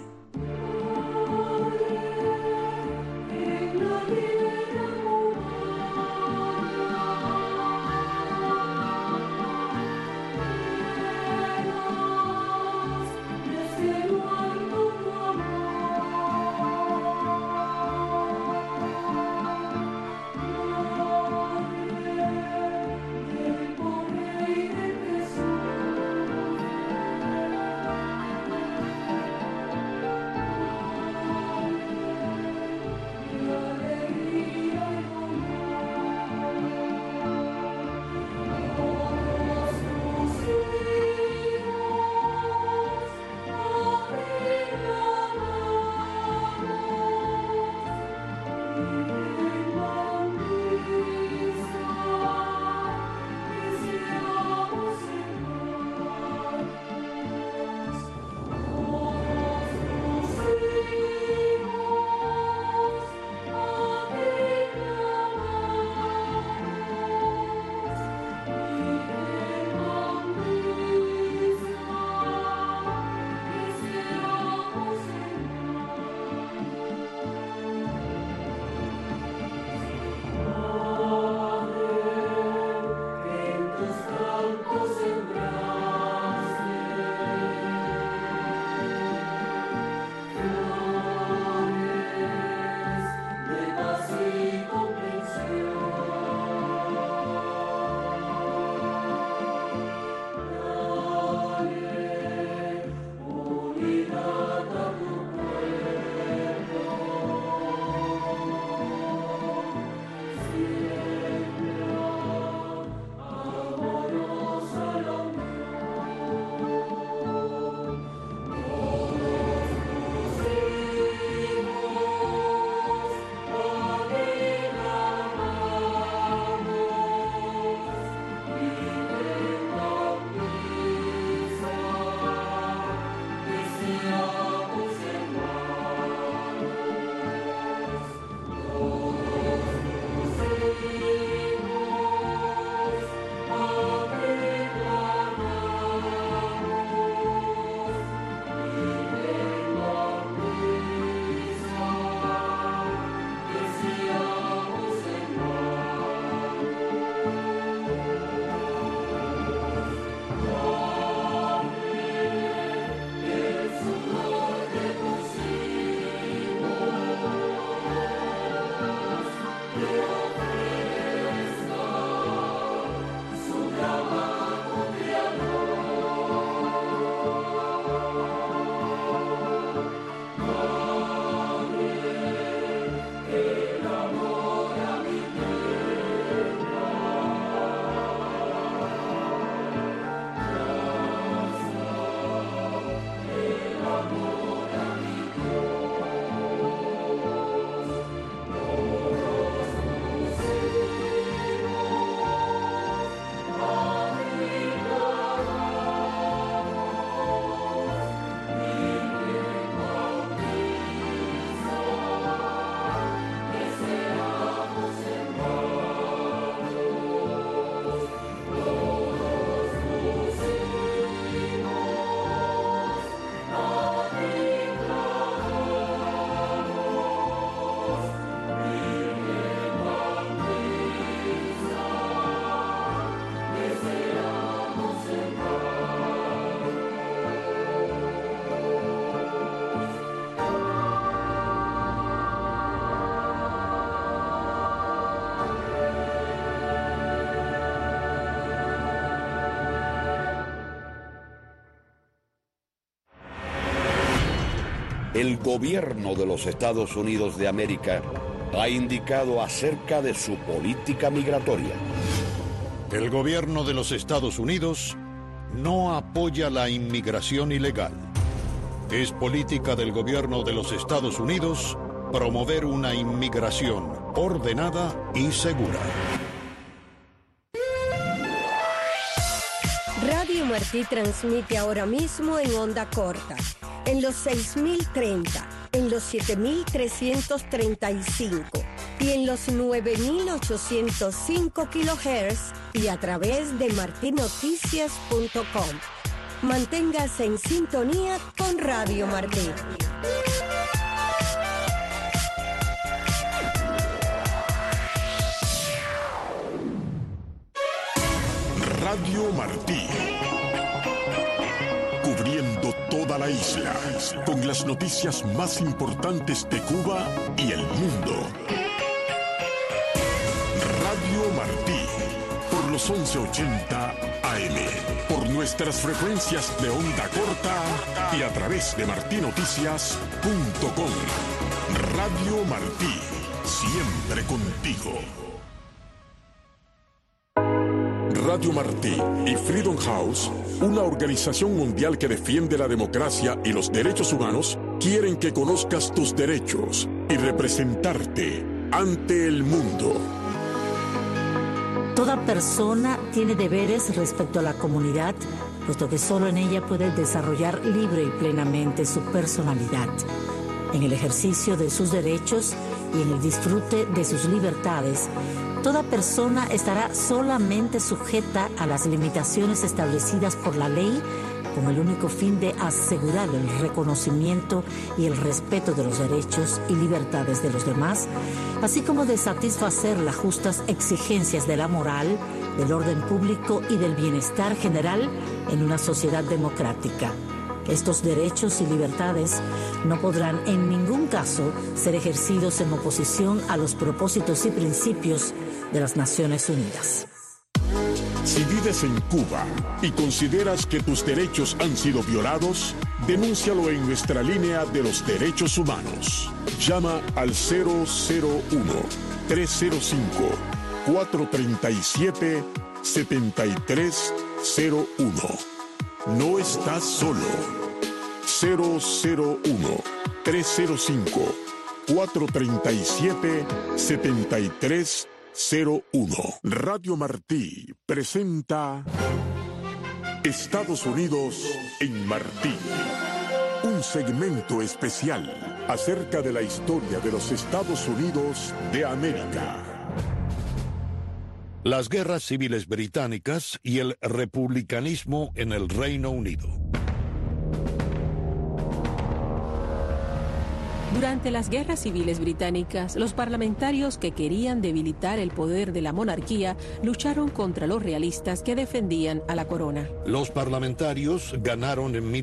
El gobierno de los Estados Unidos de América ha indicado acerca de su política migratoria. El gobierno de los Estados Unidos no apoya la inmigración ilegal. Es política del gobierno de los Estados Unidos promover una inmigración ordenada y segura. Radio Martí transmite ahora mismo en onda corta, en los 6030, en los 7335 y en los 9805 kHz y a través de martinoticias.com. Manténgase en sintonía con Radio Martí. Radio Martí. Cubriendo toda la isla con las noticias más importantes de Cuba y el mundo. Radio Martí, por los 1180 AM, por nuestras frecuencias de onda corta y a través de martinoticias.com. Radio Martí, siempre contigo. Radio Martí y Freedom House, una organización mundial que defiende la democracia y los derechos humanos, quieren que conozcas tus derechos y representarte ante el mundo. Toda persona tiene deberes respecto a la comunidad, puesto que solo en ella puede desarrollar libre y plenamente su personalidad. En el ejercicio de sus derechos y en el disfrute de sus libertades, toda persona estará solamente sujeta a las limitaciones establecidas por la ley, con el único fin de asegurar el reconocimiento y el respeto de los derechos y libertades de los demás, así como de satisfacer las justas exigencias de la moral, del orden público y del bienestar general en una sociedad democrática. Estos derechos y libertades no podrán en ningún caso ser ejercidos en oposición a los propósitos y principios de las Naciones Unidas. Si vives en Cuba y consideras que tus derechos han sido violados, denúncialo en nuestra línea de los derechos humanos. Llama al 001-305-437-7301. No estás solo. 001-305-437-7301. Radio Martí presenta Estados Unidos en Martí. Un segmento especial acerca de la historia de los Estados Unidos de América. Las guerras civiles británicas y el republicanismo en el Reino Unido. Durante las guerras civiles británicas, los parlamentarios que querían debilitar el poder de la monarquía lucharon contra los realistas que defendían a la corona. Los parlamentarios ganaron en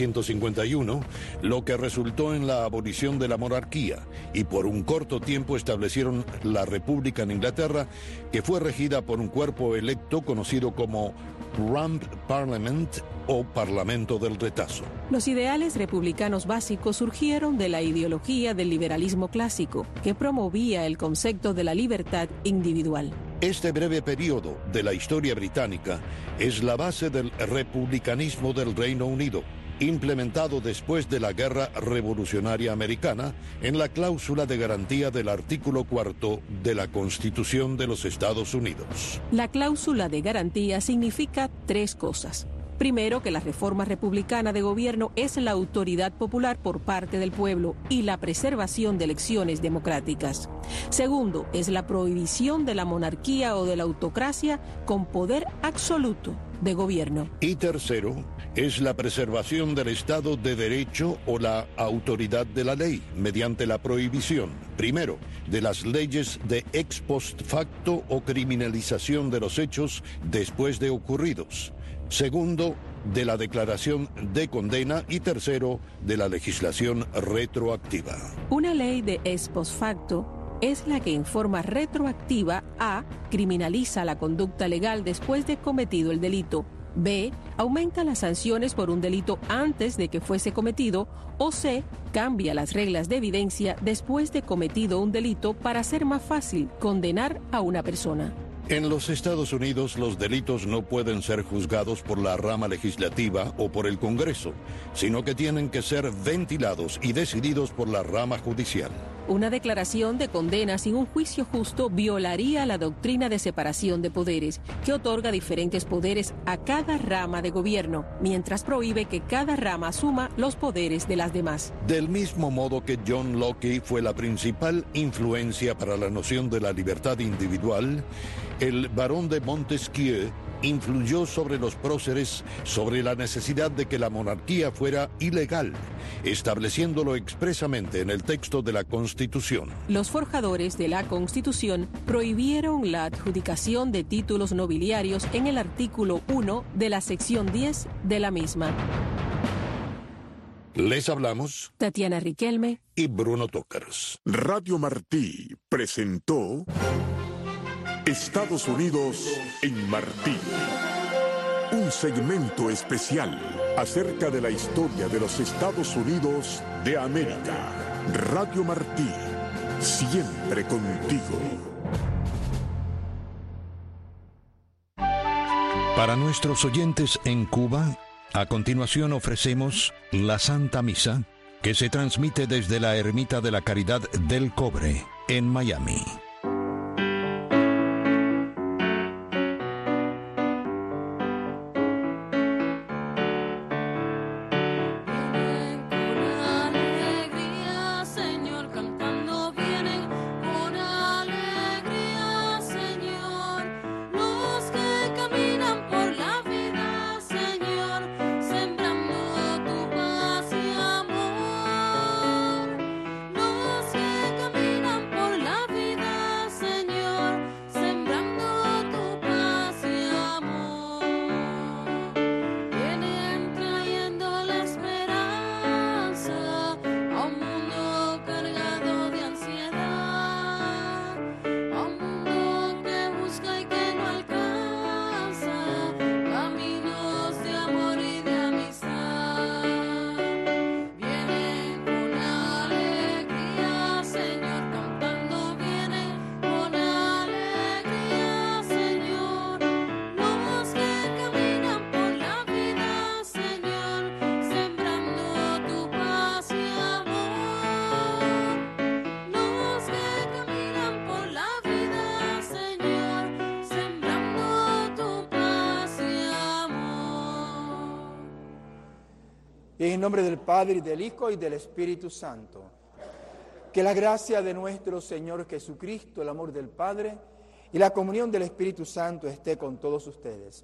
1651, lo que resultó en la abolición de la monarquía, y por un corto tiempo establecieron la República en Inglaterra, que fue regida por un cuerpo electo conocido como Rump Parliament o Parlamento del Retazo. Los ideales republicanos básicos surgieron de la ideología del liberalismo clásico, que promovía el concepto de la libertad individual. Este breve periodo de la historia británica es la base del republicanismo del Reino Unido, implementado después de la Guerra Revolucionaria Americana en la cláusula de garantía del artículo 4 de la Constitución de los Estados Unidos. La cláusula de garantía significa tres cosas. Primero, que la reforma republicana de gobierno es la autoridad popular por parte del pueblo y la preservación de elecciones democráticas. Segundo, es la prohibición de la monarquía o de la autocracia con poder absoluto de gobierno. Y tercero, es la preservación del Estado de Derecho o la autoridad de la ley mediante la prohibición, primero, de las leyes de ex post facto o criminalización de los hechos después de ocurridos. Segundo, de la declaración de condena, y tercero, de la legislación retroactiva. Una ley de ex post facto es la que en forma retroactiva a. criminaliza la conducta legal después de cometido el delito, b. aumenta las sanciones por un delito antes de que fuese cometido, o c. cambia las reglas de evidencia después de cometido un delito para hacer más fácil condenar a una persona. En los Estados Unidos, los delitos no pueden ser juzgados por la rama legislativa o por el Congreso, sino que tienen que ser ventilados y decididos por la rama judicial. Una declaración de condena sin un juicio justo violaría la doctrina de separación de poderes, que otorga diferentes poderes a cada rama de gobierno, mientras prohíbe que cada rama asuma los poderes de las demás. Del mismo modo que John Locke fue la principal influencia para la noción de la libertad individual, el barón de Montesquieu influyó sobre los próceres sobre la necesidad de que la monarquía fuera ilegal, estableciéndolo expresamente en el texto de la Constitución. Los forjadores de la Constitución prohibieron la adjudicación de títulos nobiliarios en el artículo 1 de la sección 10 de la misma. Les hablamos Tatiana Riquelme y Bruno Tócaros. Radio Martí presentó Estados Unidos en Martí. Un segmento especial acerca de la historia de los Estados Unidos de América. Radio Martí, siempre contigo. Para nuestros oyentes en Cuba, a continuación ofrecemos la Santa Misa, que se transmite desde la Ermita de la Caridad del Cobre, en Miami. En el nombre del Padre, y del Hijo, y del Espíritu Santo. Que la gracia de nuestro Señor Jesucristo, el amor del Padre y la comunión del Espíritu Santo esté con todos ustedes.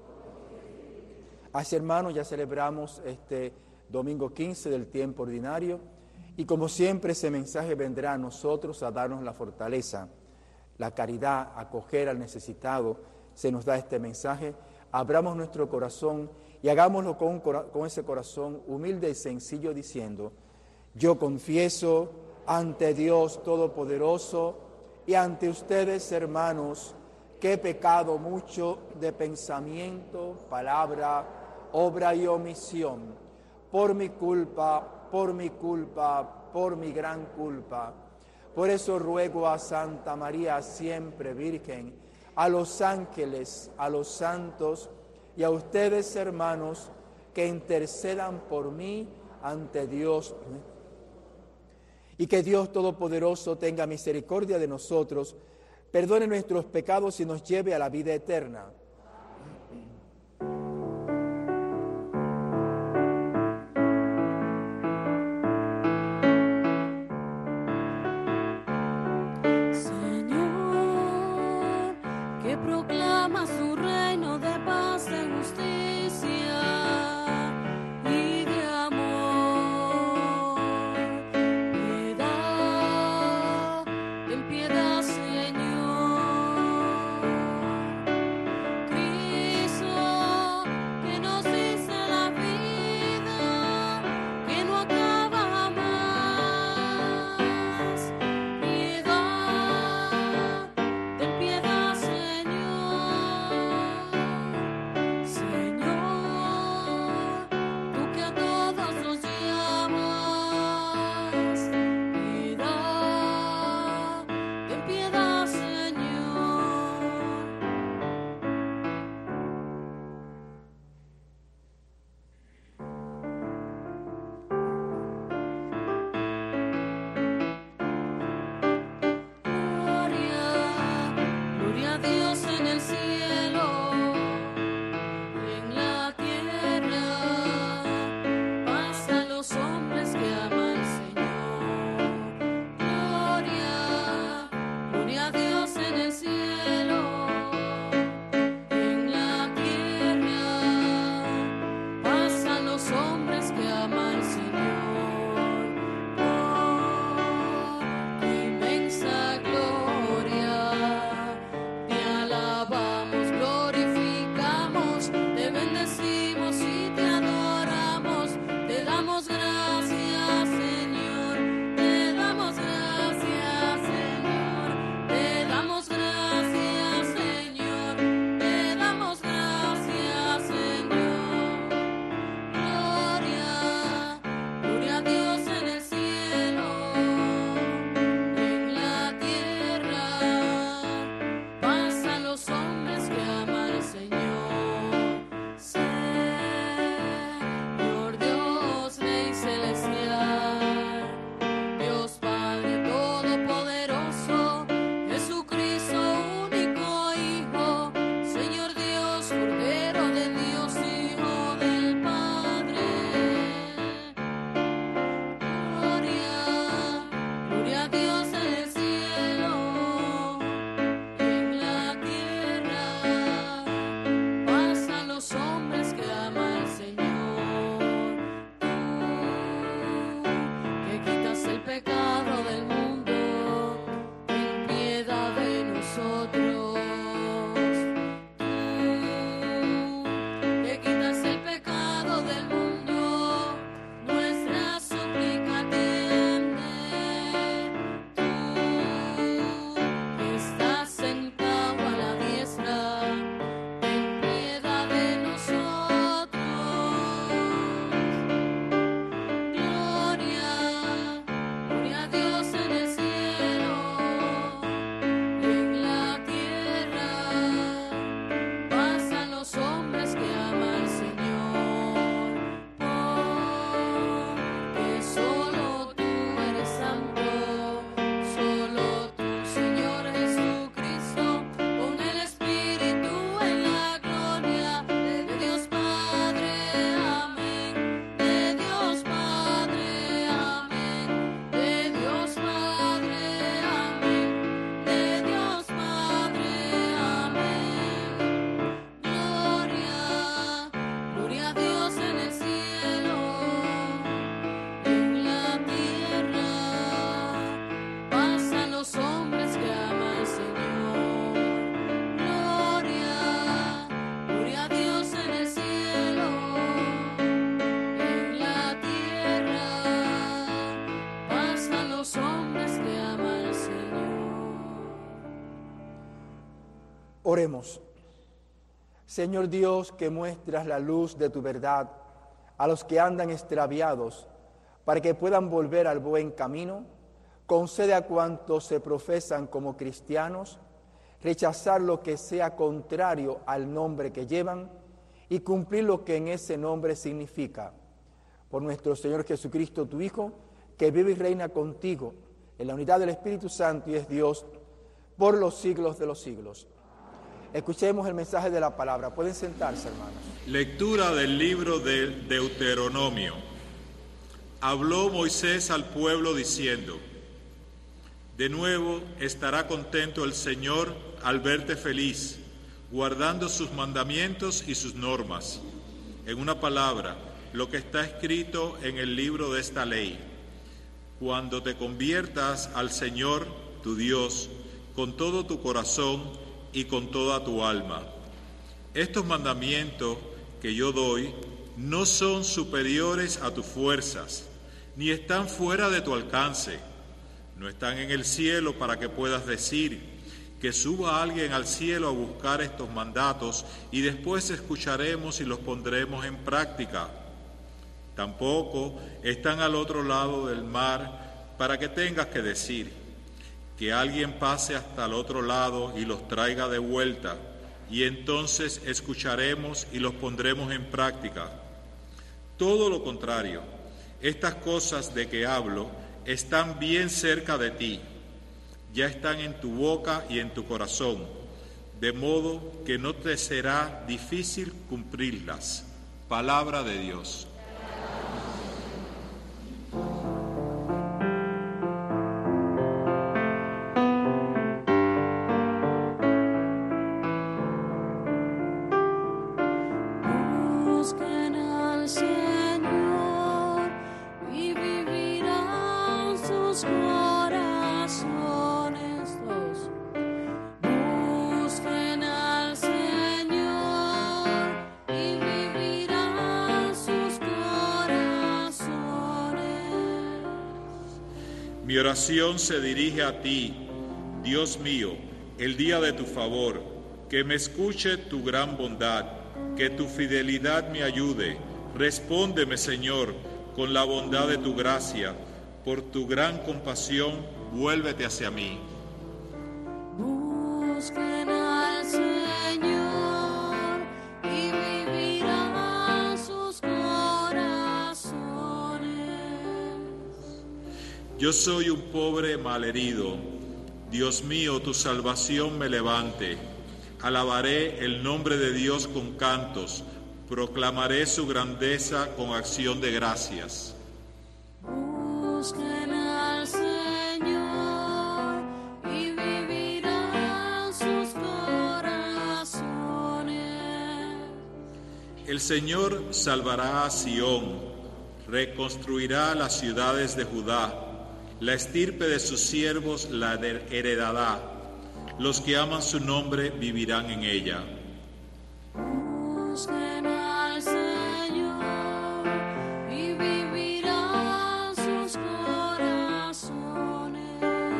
Así, hermanos, ya celebramos este domingo 15 del tiempo ordinario y como siempre ese mensaje vendrá a nosotros a darnos la fortaleza, la caridad, acoger al necesitado. Se nos da este mensaje. Abramos nuestro corazón y hagámoslo con ese corazón humilde y sencillo diciendo: yo confieso ante Dios Todopoderoso y ante ustedes, hermanos, que he pecado mucho de pensamiento, palabra, obra y omisión, por mi culpa, por mi gran culpa. Por eso ruego a Santa María, siempre Virgen, a los ángeles, a los santos y a ustedes, hermanos, que intercedan por mí ante Dios. Y que Dios Todopoderoso tenga misericordia de nosotros, perdone nuestros pecados y nos lleve a la vida eterna. Señor, que proclama su reino de paz, de justicia y de amor. Piedad, ten piedad, Señor. Oremos. Señor Dios, que muestras la luz de tu verdad a los que andan extraviados, para que puedan volver al buen camino, concede a cuantos se profesan como cristianos rechazar lo que sea contrario al nombre que llevan y cumplir lo que en ese nombre significa. Por nuestro Señor Jesucristo, tu Hijo, que vive y reina contigo en la unidad del Espíritu Santo y es Dios por los siglos de los siglos. Escuchemos el mensaje de la palabra. Pueden sentarse, hermanos. Lectura del libro del Deuteronomio. Habló Moisés al pueblo diciendo: de nuevo estará contento el Señor al verte feliz, guardando sus mandamientos y sus normas. En una palabra, lo que está escrito en el libro de esta ley. Cuando te conviertas al Señor, tu Dios, con todo tu corazón y con toda tu alma. Estos mandamientos que yo doy no son superiores a tus fuerzas, ni están fuera de tu alcance. No están en el cielo para que puedas decir que suba alguien al cielo a buscar estos mandatos y después escucharemos y los pondremos en práctica. Tampoco están al otro lado del mar para que tengas que decir que alguien pase hasta el otro lado y los traiga de vuelta, y entonces escucharemos y los pondremos en práctica. Todo lo contrario, estas cosas de que hablo están bien cerca de ti, ya están en tu boca y en tu corazón, de modo que no te será difícil cumplirlas. Palabra de Dios. Busquen al Señor y vivirán sus corazones. Busquen al Señor y vivirán sus corazones. Mi oración se dirige a ti, Dios mío, el día de tu favor, que me escuche tu gran bondad, que tu fidelidad me ayude. Respóndeme, Señor, con la bondad de tu gracia. Por tu gran compasión, vuélvete hacia mí. Busquen al Señor y vivirán sus corazones. Yo soy un pobre malherido. Dios mío, tu salvación me levante. Alabaré el nombre de Dios con cantos, proclamaré su grandeza con acción de gracias. Busquen al Señor y vivirán sus corazones. El Señor salvará a Sión, reconstruirá las ciudades de Judá, la estirpe de sus siervos la heredará. Los que aman su nombre vivirán en ella. Busquen al Señor y vivirán sus corazones.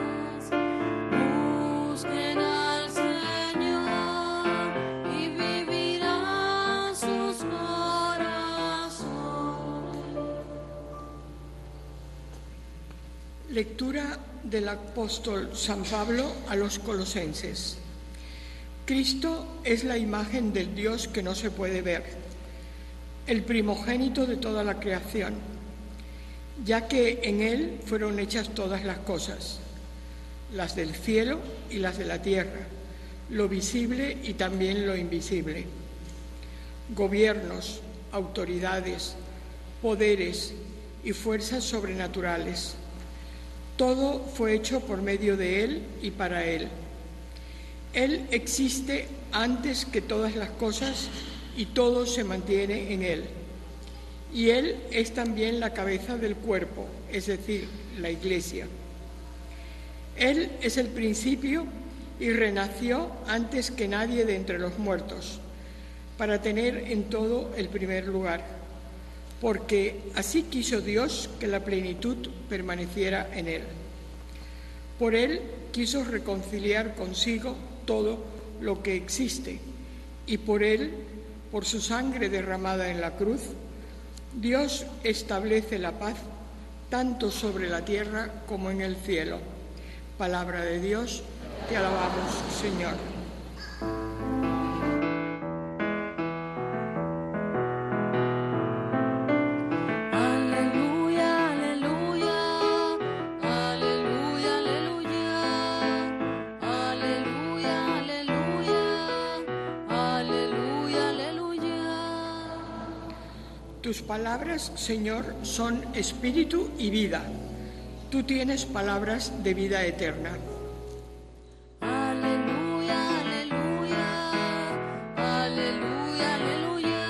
Busquen al Señor y vivirán sus corazones. Lectura del apóstol San Pablo a los colosenses. Cristo es la imagen del Dios que no se puede ver, el primogénito de toda la creación, ya que en Él fueron hechas todas las cosas, las del cielo y las de la tierra, lo visible y también lo invisible. Gobiernos, autoridades, poderes y fuerzas sobrenaturales. Todo fue hecho por medio de Él y para Él. Él existe antes que todas las cosas y todo se mantiene en Él. Y Él es también la cabeza del cuerpo, es decir, la Iglesia. Él es el principio y renació antes que nadie de entre los muertos, para tener en todo el primer lugar. Porque así quiso Dios que la plenitud permaneciera en Él. Por Él quiso reconciliar consigo todo, lo que existe, y por él, por su sangre derramada en la cruz, Dios establece la paz tanto sobre la tierra como en el cielo. Palabra de Dios, te alabamos, Señor. Aleluya, aleluya, aleluya, aleluya, aleluya, aleluya, aleluya, aleluya. Tus palabras, Señor, son espíritu y vida. Tú tienes palabras de vida eterna. Aleluya, aleluya, aleluya, aleluya,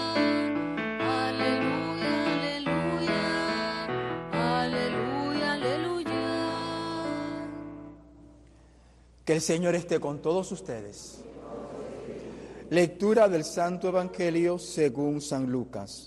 aleluya, aleluya, aleluya. Que el Señor esté con todos ustedes. Lectura del Santo Evangelio según San Lucas.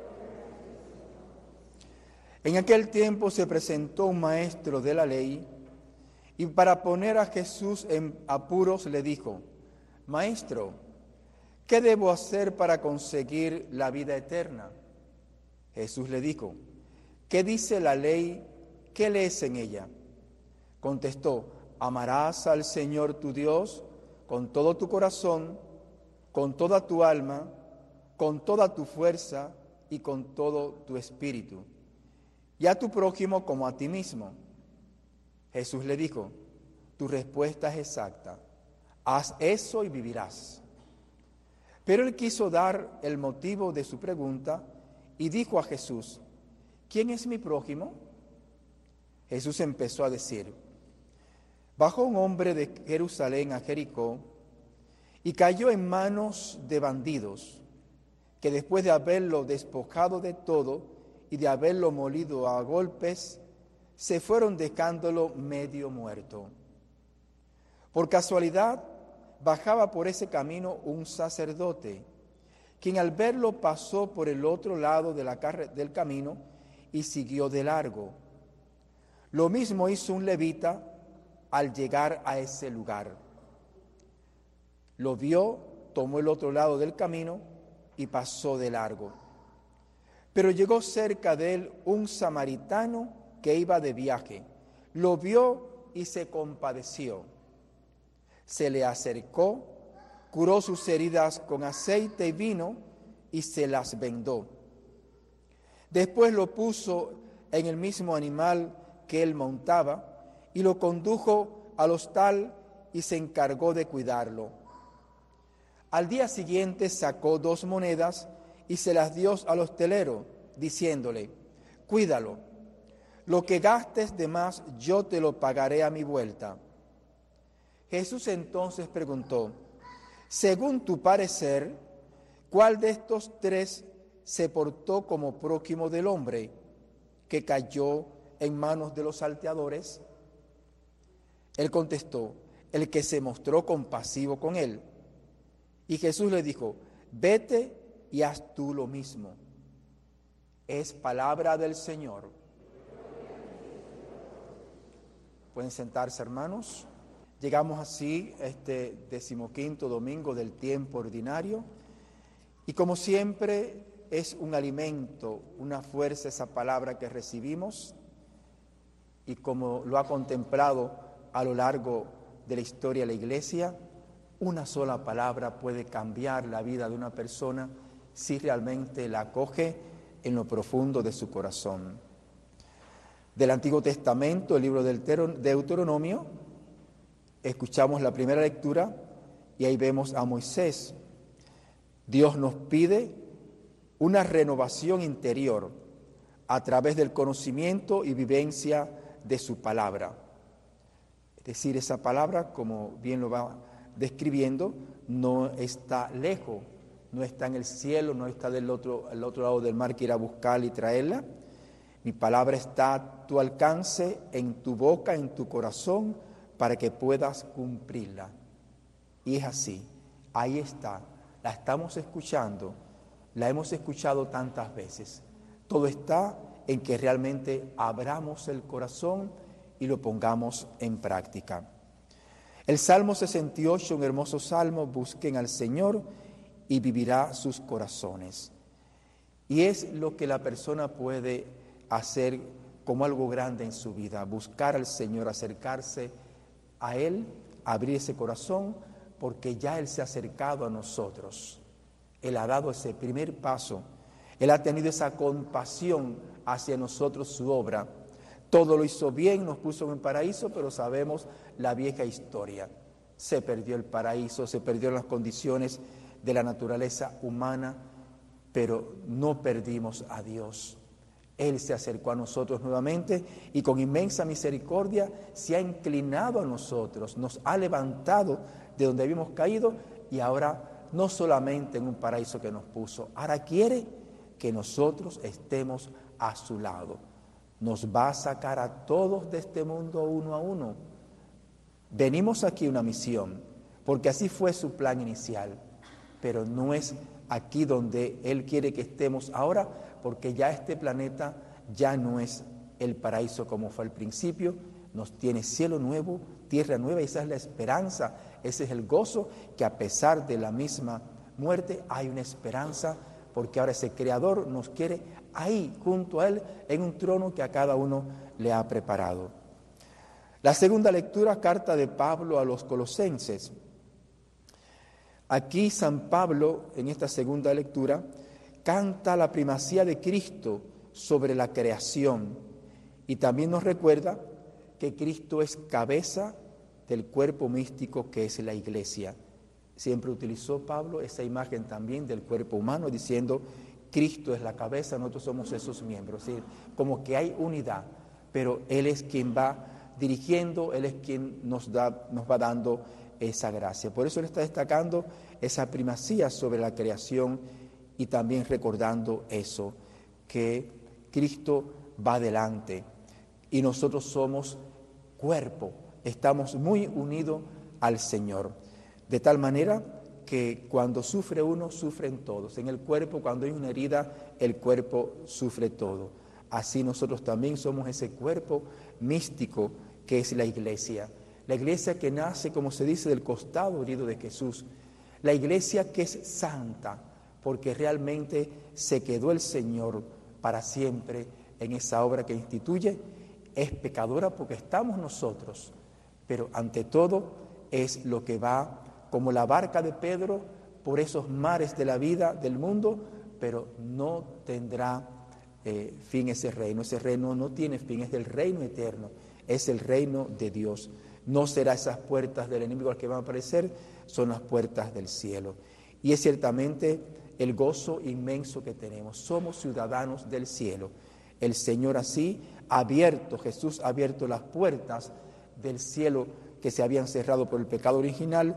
En aquel tiempo se presentó un maestro de la ley y para poner a Jesús en apuros le dijo: Maestro, ¿qué debo hacer para conseguir la vida eterna? Jesús le dijo: ¿qué dice la ley? ¿Qué lees en ella? Contestó: amarás al Señor tu Dios con todo tu corazón, con toda tu alma, con toda tu fuerza y con todo tu espíritu, y a tu prójimo como a ti mismo. Jesús le dijo: tu respuesta es exacta, haz eso y vivirás. Pero él quiso dar el motivo de su pregunta y dijo a Jesús: ¿quién es mi prójimo? Jesús empezó a decir: bajó un hombre de Jerusalén a Jericó y cayó en manos de bandidos, que después de haberlo despojado de todo y de haberlo molido a golpes, se fueron dejándolo medio muerto. Por casualidad, bajaba por ese camino un sacerdote, quien al verlo pasó por el otro lado del camino y siguió de largo. Lo mismo hizo un levita al llegar a ese lugar. Lo vio, tomó el otro lado del camino y pasó de largo. Pero llegó cerca de él un samaritano que iba de viaje. Lo vio y se compadeció. Se le acercó, curó sus heridas con aceite y vino y se las vendó. Después lo puso en el mismo animal que él montaba y lo condujo al hostal y se encargó de cuidarlo. Al día siguiente sacó 2 monedas y se las dio al hostelero, diciéndole: cuídalo, lo que gastes de más yo te lo pagaré a mi vuelta. Jesús entonces preguntó: según tu parecer, ¿cuál de estos 3 se portó como prójimo del hombre que cayó en manos de los salteadores? Él contestó: el que se mostró compasivo con él. Y Jesús le dijo: vete y haz tú lo mismo. Es palabra del Señor. Pueden sentarse, hermanos. Llegamos así a este 15º domingo del tiempo ordinario y como siempre es un alimento, una fuerza esa palabra que recibimos y como lo ha contemplado a lo largo de la historia de la Iglesia, una sola palabra puede cambiar la vida de una persona si realmente la acoge en lo profundo de su corazón. Del Antiguo Testamento, el libro del Deuteronomio, escuchamos la primera lectura y ahí vemos a Moisés. Dios nos pide una renovación interior a través del conocimiento y vivencia de su palabra. Es decir, esa palabra, como bien lo va describiendo, no está lejos, no está en el cielo, no está al otro lado del mar que ir a buscarla y traerla. Mi palabra está a tu alcance, en tu boca, en tu corazón, para que puedas cumplirla. Y es así, ahí está, la estamos escuchando, la hemos escuchado tantas veces. Todo está en que realmente abramos el corazón y lo pongamos en práctica. El Salmo 68, un hermoso salmo: busquen al Señor y vivirá sus corazones. Y es lo que la persona puede hacer como algo grande en su vida: buscar al Señor, acercarse a Él, abrir ese corazón, porque ya Él se ha acercado a nosotros. Él ha dado ese primer paso. Él ha tenido esa compasión hacia nosotros, su obra. Todo lo hizo bien, nos puso en el paraíso, pero sabemos la vieja historia. Se perdió el paraíso, se perdieron las condiciones de la naturaleza humana, pero no perdimos a Dios. Él se acercó a nosotros nuevamente y con inmensa misericordia se ha inclinado a nosotros, nos ha levantado de donde habíamos caído, y ahora no solamente en un paraíso que nos puso, ahora quiere que nosotros estemos a su lado. Nos va a sacar a todos de este mundo uno a uno. Venimos aquí a una misión, porque así fue su plan inicial, pero no es aquí donde Él quiere que estemos ahora, porque ya este planeta ya no es el paraíso como fue al principio. Nos tiene cielo nuevo, tierra nueva, y esa es la esperanza, ese es el gozo, que a pesar de la misma muerte hay una esperanza, porque ahora ese Creador nos quiere ahí, junto a Él, en un trono que a cada uno le ha preparado. La segunda lectura, carta de Pablo a los Colosenses. Aquí San Pablo, en esta segunda lectura, canta la primacía de Cristo sobre la creación, y también nos recuerda que Cristo es cabeza del cuerpo místico que es la Iglesia. Siempre utilizó Pablo esa imagen también del cuerpo humano, diciendo: Cristo es la cabeza, nosotros somos esos miembros. Es decir, como que hay unidad, pero Él es quien va dirigiendo, Él es quien nos va dando esa gracia. Por eso Él está destacando esa primacía sobre la creación, y también recordando eso, que Cristo va adelante y nosotros somos cuerpo, estamos muy unidos al Señor. De tal manera que cuando sufre uno, sufren todos. En el cuerpo, cuando hay una herida, el cuerpo sufre todo. Así nosotros también somos ese cuerpo místico que es la Iglesia. La Iglesia que nace, como se dice, del costado herido de Jesús. La Iglesia que es santa, porque realmente se quedó el Señor para siempre en esa obra que instituye. Es pecadora porque estamos nosotros, pero ante todo es lo que va como la barca de Pedro por esos mares de la vida del mundo, pero no tendrá fin ese reino. Ese reino no tiene fin, es del reino eterno, es el reino de Dios. No será esas puertas del enemigo las que van a aparecer, son las puertas del cielo. Y es ciertamente el gozo inmenso que tenemos. Somos ciudadanos del cielo. El Señor así ha abierto, Jesús ha abierto las puertas del cielo que se habían cerrado por el pecado original,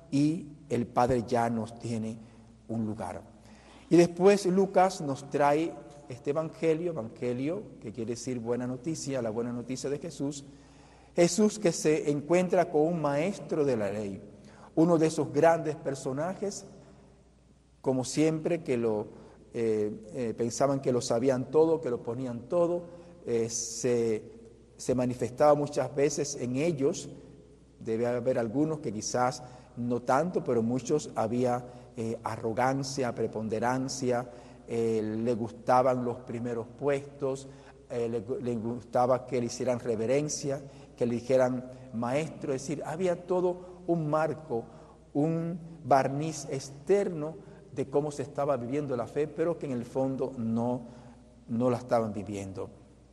y el Padre ya nos tiene un lugar. Y después Lucas nos trae este evangelio que quiere decir buena noticia, la buena noticia de Jesús. Jesús que se encuentra con un maestro de la ley, uno de esos grandes personajes, como siempre, que pensaban que lo sabían todo, que lo ponían todo. Se manifestaba muchas veces en ellos. Debe haber algunos que quizás no tanto, pero muchos había arrogancia, preponderancia, le gustaban los primeros puestos, le gustaba que le hicieran reverencia, que le dijeran maestro. Es decir, había todo un marco, un barniz externo de cómo se estaba viviendo la fe, pero que en el fondo no la estaban viviendo.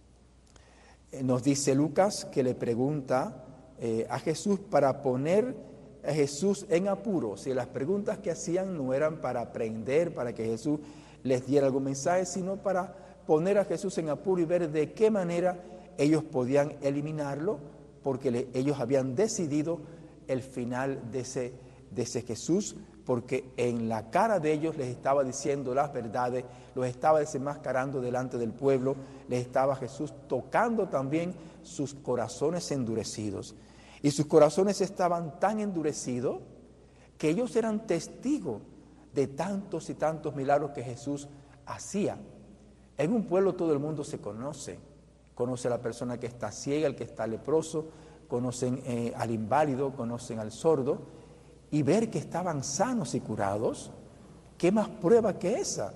Nos dice Lucas que le pregunta a Jesús para poner a Jesús en apuro. Si las preguntas que hacían no eran para aprender, para que Jesús les diera algún mensaje, sino para poner a Jesús en apuro y ver de qué manera ellos podían eliminarlo, porque ellos habían decidido el final de ese Jesús, porque en la cara de ellos les estaba diciendo las verdades, los estaba desenmascarando delante del pueblo, les estaba Jesús tocando también sus corazones endurecidos. Y sus corazones estaban tan endurecidos que ellos eran testigos de tantos y tantos milagros que Jesús hacía. En un pueblo todo el mundo se conoce a la persona que está ciega, el que está leproso, conocen al inválido, conocen al sordo, y ver que estaban sanos y curados, ¿qué más prueba que esa?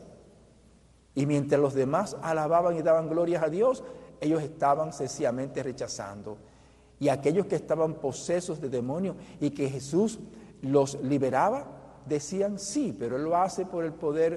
Y mientras los demás alababan y daban glorias a Dios, ellos estaban sencillamente rechazando. Y aquellos que estaban posesos de demonios y que Jesús los liberaba, decían sí, pero Él lo hace por el poder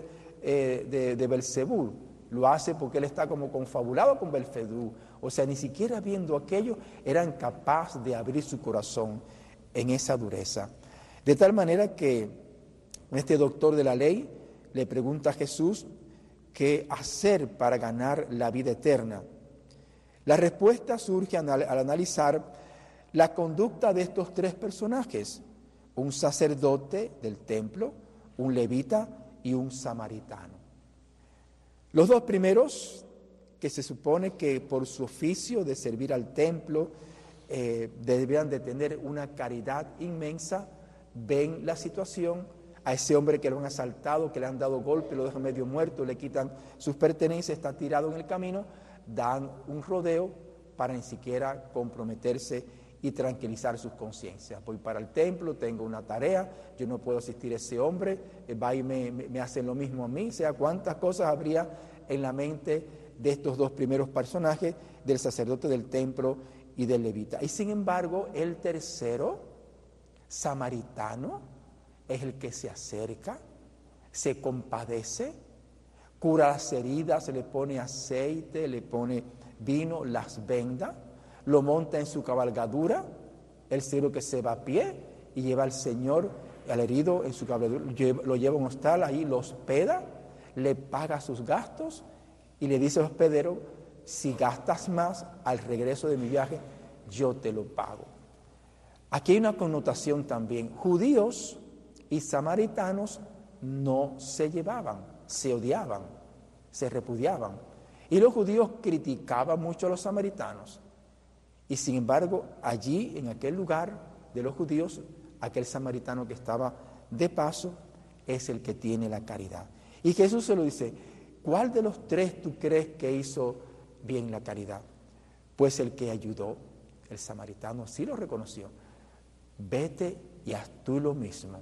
de Belcebú, lo hace porque Él está como confabulado con Belcebú. O sea, ni siquiera viendo aquello eran capaces de abrir su corazón en esa dureza. De tal manera que este doctor de la ley le pregunta a Jesús qué hacer para ganar la vida eterna. La respuesta surge al analizar la conducta de estos tres personajes: un sacerdote del templo, un levita y un samaritano. Los dos primeros, que se supone que por su oficio de servir al templo deberían de tener una caridad inmensa, ven la situación, a ese hombre que lo han asaltado, que le han dado golpe, lo dejan medio muerto, le quitan sus pertenencias, está tirado en el camino, dan un rodeo para ni siquiera comprometerse y tranquilizar sus conciencias. Voy para el templo, tengo una tarea, yo no puedo asistir a ese hombre, va y me hacen lo mismo a mí. O sea, cuántas cosas habría en la mente de estos dos primeros personajes, del sacerdote del templo y del levita. Y sin embargo, el tercero, samaritano, es el que se acerca, se compadece, cura las heridas, se le pone aceite, le pone vino, las venda, lo monta en su cabalgadura, el seguro que se va a pie y lleva al Señor, al herido en su cabalgadura, lo lleva a un hostal, ahí lo hospeda, le paga sus gastos y le dice al hospedero: si gastas más al regreso de mi viaje, yo te lo pago. Aquí hay una connotación también. Judíos y samaritanos no se llevaban, se odiaban, se repudiaban. Y los judíos criticaban mucho a los samaritanos. Y sin embargo, allí, en aquel lugar de los judíos, aquel samaritano que estaba de paso es el que tiene la caridad. Y Jesús se lo dice: ¿cuál de los tres tú crees que hizo bien la caridad? Pues el que ayudó, el samaritano, sí lo reconoció. Vete y haz tú lo mismo.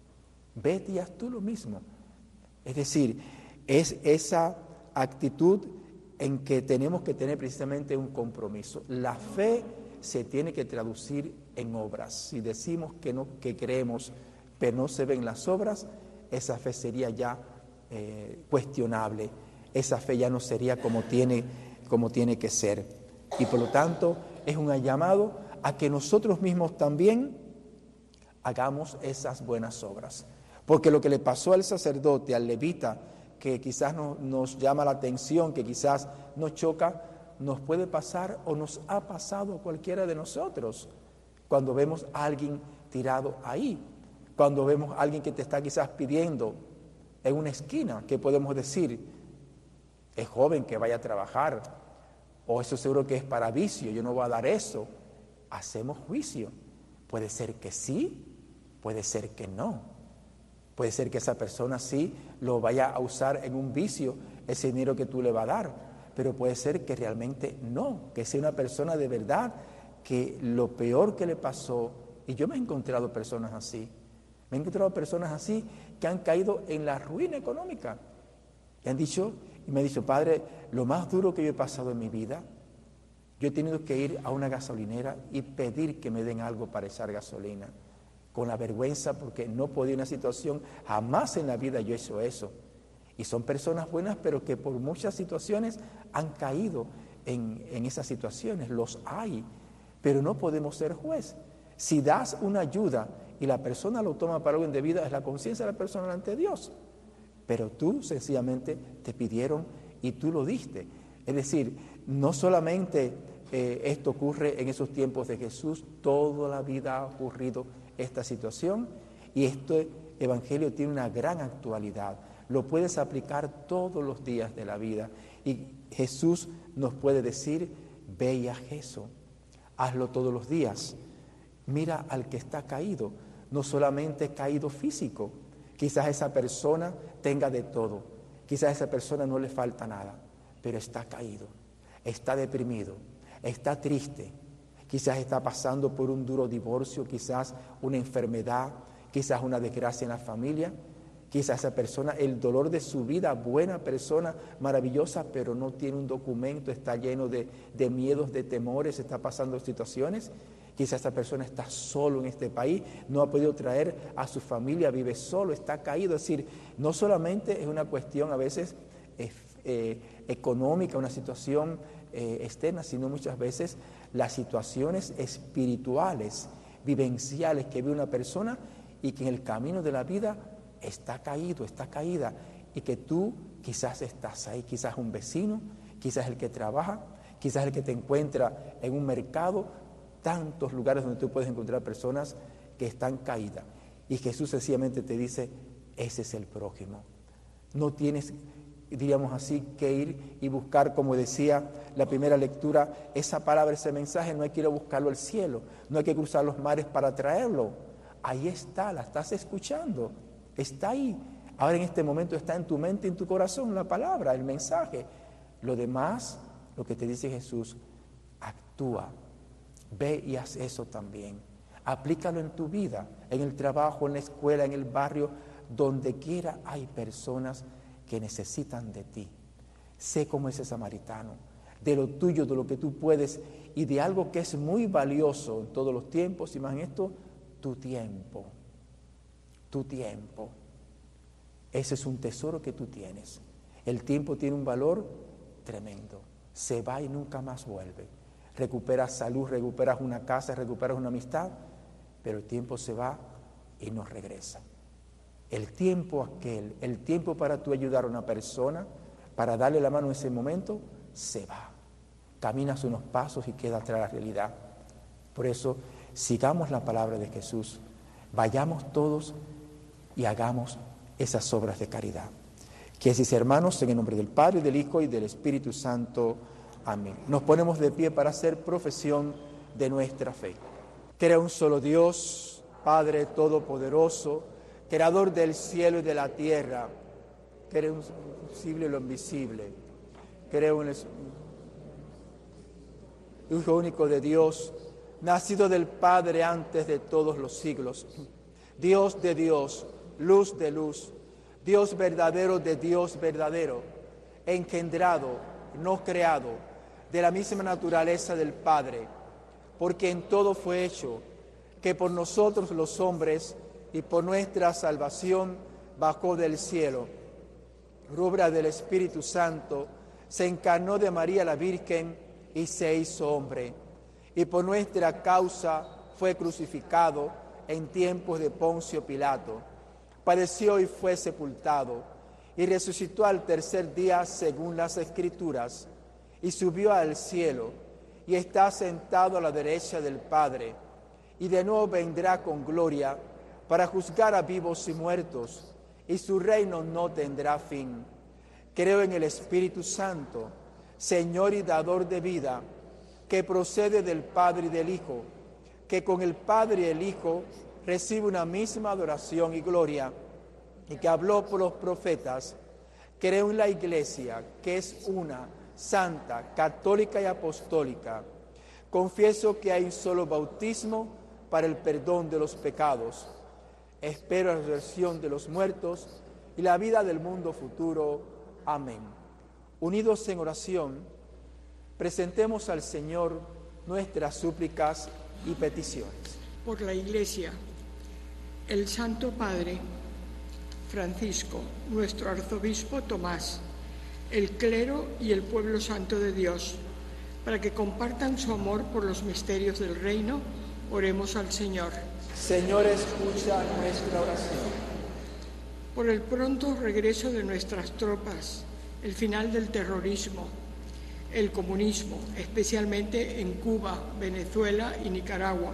Vete y haz tú lo mismo. Es decir, es esa actitud en que tenemos que tener precisamente un compromiso. La fe se tiene que traducir en obras. Si decimos que creemos, pero no se ven las obras, esa fe sería ya cuestionable. Esa fe ya no sería como tiene que ser. Y por lo tanto, es un llamado a que nosotros mismos también hagamos esas buenas obras. Porque lo que le pasó al sacerdote, al levita, que quizás nos llama la atención, que quizás nos choca, nos puede pasar o nos ha pasado a cualquiera de nosotros. Cuando vemos a alguien tirado ahí, cuando vemos a alguien que te está quizás pidiendo en una esquina, ¿qué podemos decir? Es joven, que vaya a trabajar, o eso seguro que es para vicio, yo no voy a dar eso. Hacemos juicio. Puede ser que sí, puede ser que no. Puede ser que esa persona sí lo vaya a usar en un vicio, ese dinero que tú le vas a dar, pero puede ser que realmente no, que sea una persona de verdad, que lo peor que le pasó, y yo me he encontrado personas así, que han caído en la ruina económica, y me han dicho, padre, lo más duro que yo he pasado en mi vida, yo he tenido que ir a una gasolinera y pedir que me den algo para echar gasolina, con la vergüenza, porque no podía una situación, jamás en la vida yo he hecho eso. Y son personas buenas, pero que por muchas situaciones han caído en esas situaciones, los hay, pero no podemos ser juez. Si das una ayuda y la persona lo toma para algo indebido, es la conciencia de la persona ante Dios. Pero tú sencillamente te pidieron y tú lo diste. Es decir, no solamente esto ocurre en esos tiempos de Jesús, toda la vida ha ocurrido esta situación, y este evangelio tiene una gran actualidad. Lo puedes aplicar todos los días de la vida, y Jesús nos puede decir: ve y haz eso, hazlo todos los días. Mira al que está caído, no solamente caído físico, quizás esa persona tenga de todo, quizás a esa persona no le falta nada, pero está caído, está deprimido, está triste, quizás está pasando por un duro divorcio, quizás una enfermedad, quizás una desgracia en la familia, quizás esa persona, el dolor de su vida, buena persona, maravillosa, pero no tiene un documento, está lleno de miedos, de temores, está pasando situaciones. Quizás esa persona está solo en este país, no ha podido traer a su familia, vive solo, está caído. Es decir, no solamente es una cuestión a veces económica, una situación externa, sino muchas veces las situaciones espirituales, vivenciales que vive una persona y que en el camino de la vida está caído, está caída, y que tú quizás estás ahí, quizás un vecino, quizás el que trabaja, quizás el que te encuentra en un mercado, tantos lugares donde tú puedes encontrar personas que están caídas. Y Jesús sencillamente te dice, ese es el prójimo. No tienes, diríamos así, que ir y buscar, como decía la primera lectura, esa palabra, ese mensaje, no hay que ir a buscarlo al cielo, no hay que cruzar los mares para traerlo. Ahí está, la estás escuchando, está ahí. Ahora en este momento está en tu mente, en tu corazón, la palabra, el mensaje. Lo demás, lo que te dice Jesús, actúa, ve y haz eso también. Aplícalo en tu vida, en el trabajo, en la escuela, en el barrio, donde quiera hay personas que necesitan de ti. Sé como ese samaritano, de lo tuyo, de lo que tú puedes y de algo que es muy valioso en todos los tiempos, y más en esto, tu tiempo. Tu tiempo. Ese es un tesoro que tú tienes. El tiempo tiene un valor tremendo. Se va y nunca más vuelve. Recuperas salud, recuperas una casa, recuperas una amistad, pero el tiempo se va y no regresa. El tiempo aquel, el tiempo para tú ayudar a una persona, para darle la mano en ese momento, se va. Caminas unos pasos y queda atrás la realidad. Por eso, sigamos la palabra de Jesús, vayamos todos y hagamos esas obras de caridad. Que así sea, hermanos, en el nombre del Padre, del Hijo y del Espíritu Santo. Amén. Nos ponemos de pie para hacer profesión de nuestra fe. Creo un solo Dios, Padre Todopoderoso, Creador del cielo y de la tierra. Creo en lo visible y lo invisible. Creo en el Hijo único de Dios, nacido del Padre antes de todos los siglos. Dios de Dios, luz de luz, Dios verdadero de Dios verdadero, engendrado, no creado, de la misma naturaleza del Padre, porque en todo fue hecho, que por nosotros los hombres y por nuestra salvación bajó del cielo. Obra del Espíritu Santo, se encarnó de María la Virgen y se hizo hombre, y por nuestra causa fue crucificado en tiempos de Poncio Pilato. Padeció y fue sepultado, y resucitó al tercer día según las Escrituras, y subió al cielo, y está sentado a la derecha del Padre, y de nuevo vendrá con gloria para juzgar a vivos y muertos, y su reino no tendrá fin. Creo en el Espíritu Santo, Señor y dador de vida, que procede del Padre y del Hijo, que con el Padre y el Hijo recibe una misma adoración y gloria, y que habló por los profetas. Creo en la Iglesia, que es una, santa, católica y apostólica. Confieso que hay un solo bautismo para el perdón de los pecados. Espero la resurrección de los muertos y la vida del mundo futuro. Amén. Unidos en oración, presentemos al Señor nuestras súplicas y peticiones. Por la Iglesia, el Santo Padre Francisco, nuestro arzobispo Tomás, el clero y el pueblo santo de Dios, para que compartan su amor por los misterios del reino, oremos al Señor. Señor, escucha nuestra oración. Por el pronto regreso de nuestras tropas, el final del terrorismo, el comunismo, especialmente en Cuba, Venezuela y Nicaragua,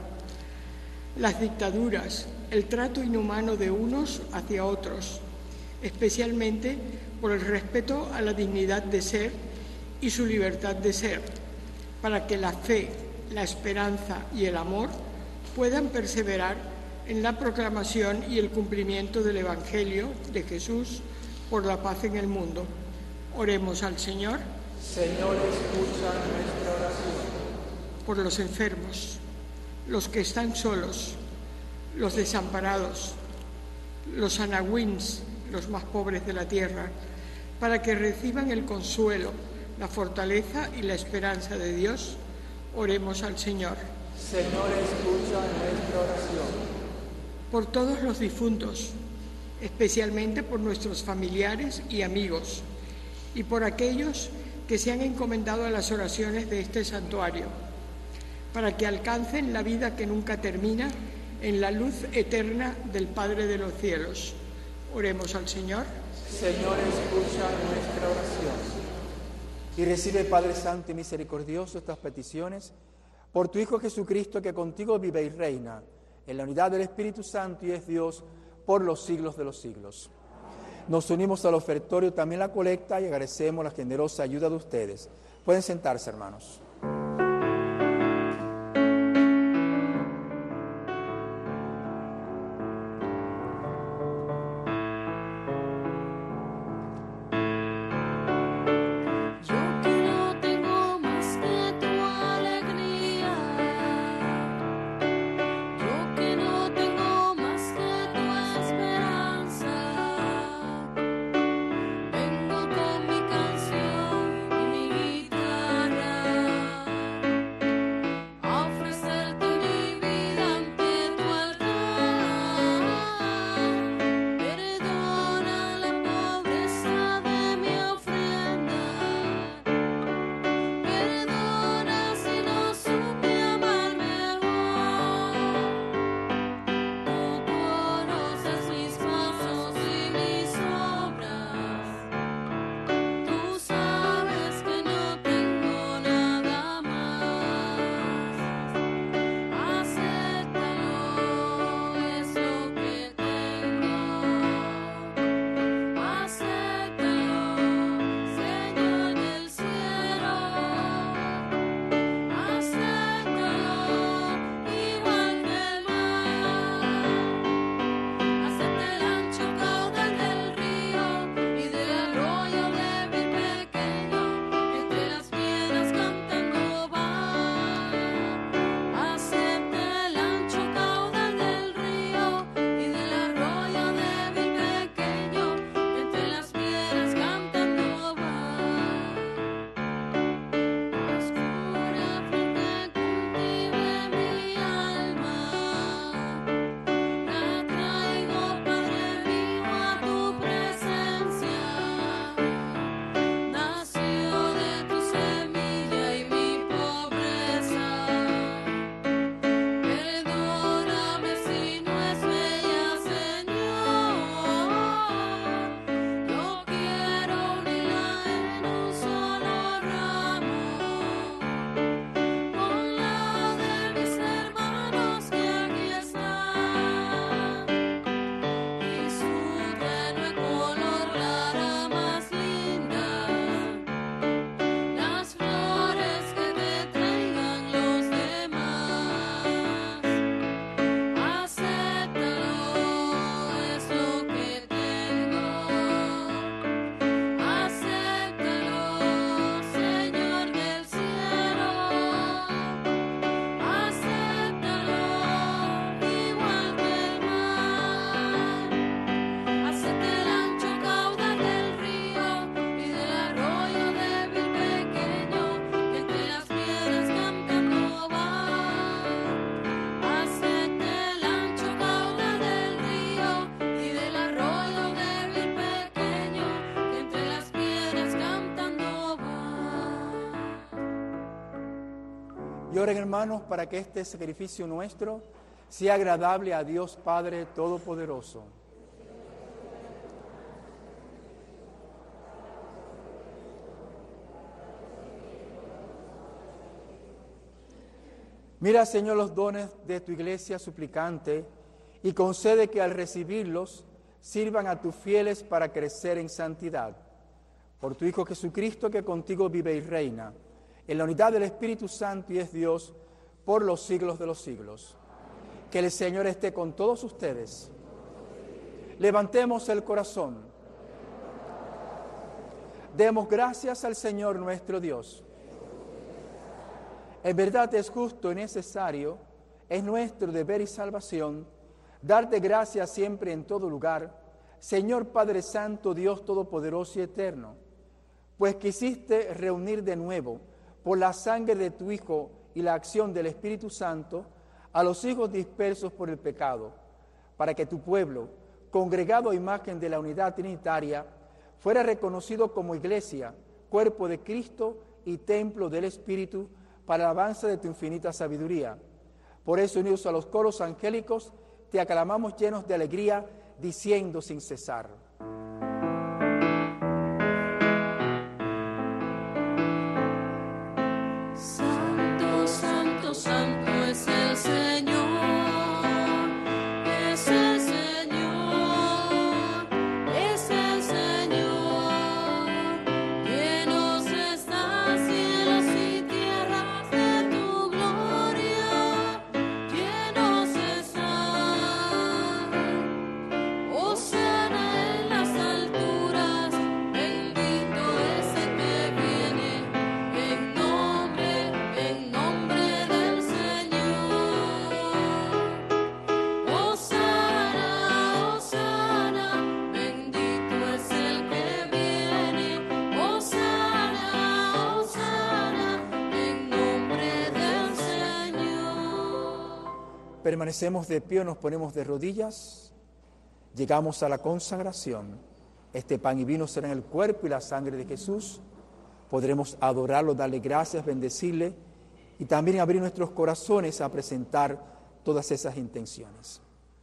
las dictaduras, el trato inhumano de unos hacia otros, especialmente por el respeto a la dignidad de ser y su libertad de ser, para que la fe, la esperanza y el amor puedan perseverar en la proclamación y el cumplimiento del Evangelio de Jesús por la paz en el mundo. Oremos al Señor. Señor, escucha nuestra oración. por los enfermos, los que están solos, los desamparados, los anahuins, los más pobres de la tierra, para que reciban el consuelo, la fortaleza y la esperanza de Dios. Oremos al Señor. Señor, escucha nuestra oración. Por todos los difuntos, especialmente por nuestros familiares y amigos, y por aquellos que se han encomendado a las oraciones de este santuario, para que alcancen la vida que nunca termina en la luz eterna del Padre de los cielos. Oremos al Señor. Señor, escucha nuestra oración. Y recibe, Padre Santo y Misericordioso, estas peticiones por tu Hijo Jesucristo, que contigo vive y reina en la unidad del Espíritu Santo y es Dios por los siglos de los siglos. Nos unimos al ofertorio, también la colecta, y agradecemos la generosa ayuda de ustedes. Pueden sentarse, hermanos. Y oren, hermanos, para que este sacrificio nuestro sea agradable a Dios Padre Todopoderoso. Mira, Señor, los dones de tu iglesia suplicante y concede que al recibirlos sirvan a tus fieles para crecer en santidad. Por tu Hijo Jesucristo, que contigo vive y reina, en la unidad del Espíritu Santo y es Dios por los siglos de los siglos. Que el Señor esté con todos ustedes. Levantemos el corazón. Demos gracias al Señor nuestro Dios. En verdad es justo y necesario, es nuestro deber y salvación, darte gracias siempre en todo lugar, Señor Padre Santo, Dios Todopoderoso y Eterno, pues quisiste reunir de nuevo, por la sangre de tu Hijo y la acción del Espíritu Santo, a los hijos dispersos por el pecado, para que tu pueblo, congregado a imagen de la unidad trinitaria, fuera reconocido como iglesia, cuerpo de Cristo y templo del Espíritu, para la alabanza de tu infinita sabiduría. Por eso, unidos a los coros angélicos, te aclamamos llenos de alegría, diciendo sin cesar: Santo, santo, santo es el Señor, es el Señor, es el Señor. Llenos están cielos y tierras de tu gloria, llenos están. Hosana en las alturas, bendito es el que viene, en nombre del Señor. Hosana, Hosana, bendito es el que viene. Hosana, Hosana, en nombre del Señor. Permanecemos de pie o nos ponemos de rodillas. Llegamos a la consagración. Este pan y vino serán el cuerpo y la sangre de Jesús. Podremos adorarlo, darle gracias, bendecirle y también abrir nuestros corazones a presentar todas esas intenciones.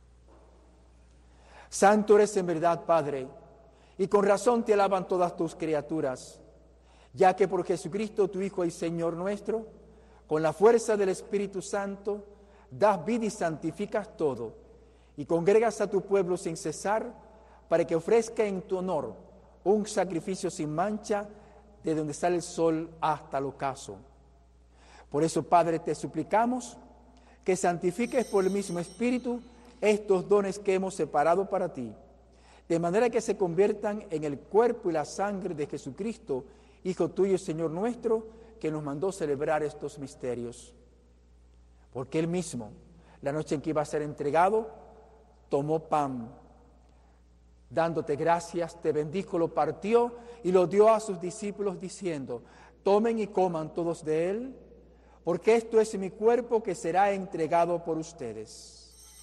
Santo eres en verdad, Padre, y con razón te alaban todas tus criaturas, ya que por Jesucristo, tu Hijo y Señor nuestro, con la fuerza del Espíritu Santo, das vida y santificas todo, y congregas a tu pueblo sin cesar, para que ofrezca en tu honor un sacrificio sin mancha, de donde sale el sol hasta el ocaso. Por eso, Padre, te suplicamos que santifiques por el mismo Espíritu estos dones que hemos separado para ti, de manera que se conviertan en el cuerpo y la sangre de Jesucristo, Hijo tuyo y Señor nuestro, que nos mandó celebrar estos misterios. Porque Él mismo, la noche en que iba a ser entregado, tomó pan, dándote gracias, te bendijo, lo partió y lo dio a sus discípulos diciendo: tomen y coman todos de él, porque esto es mi cuerpo que será entregado por ustedes.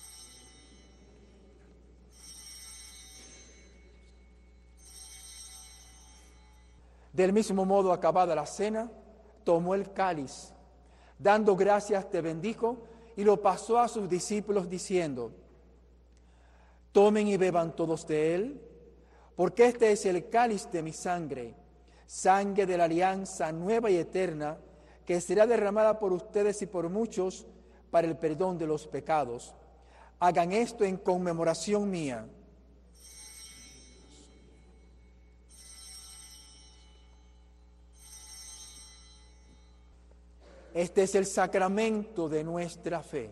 Del mismo modo, acabada la cena, tomó el cáliz, dando gracias te bendijo y lo pasó a sus discípulos diciendo: tomen y beban todos de él, porque este es el cáliz de mi sangre, sangre de la alianza nueva y eterna, que será derramada por ustedes y por muchos para el perdón de los pecados. Hagan esto en conmemoración mía. Este es el sacramento de nuestra fe.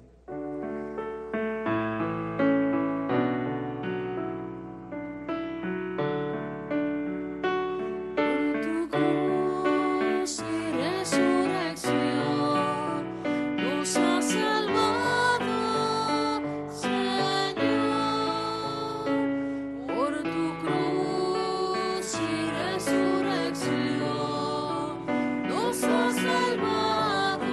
Tu cruz y resurrección nos ha salvado, Señor. Por tu cruz y resurrección nos ha salvado,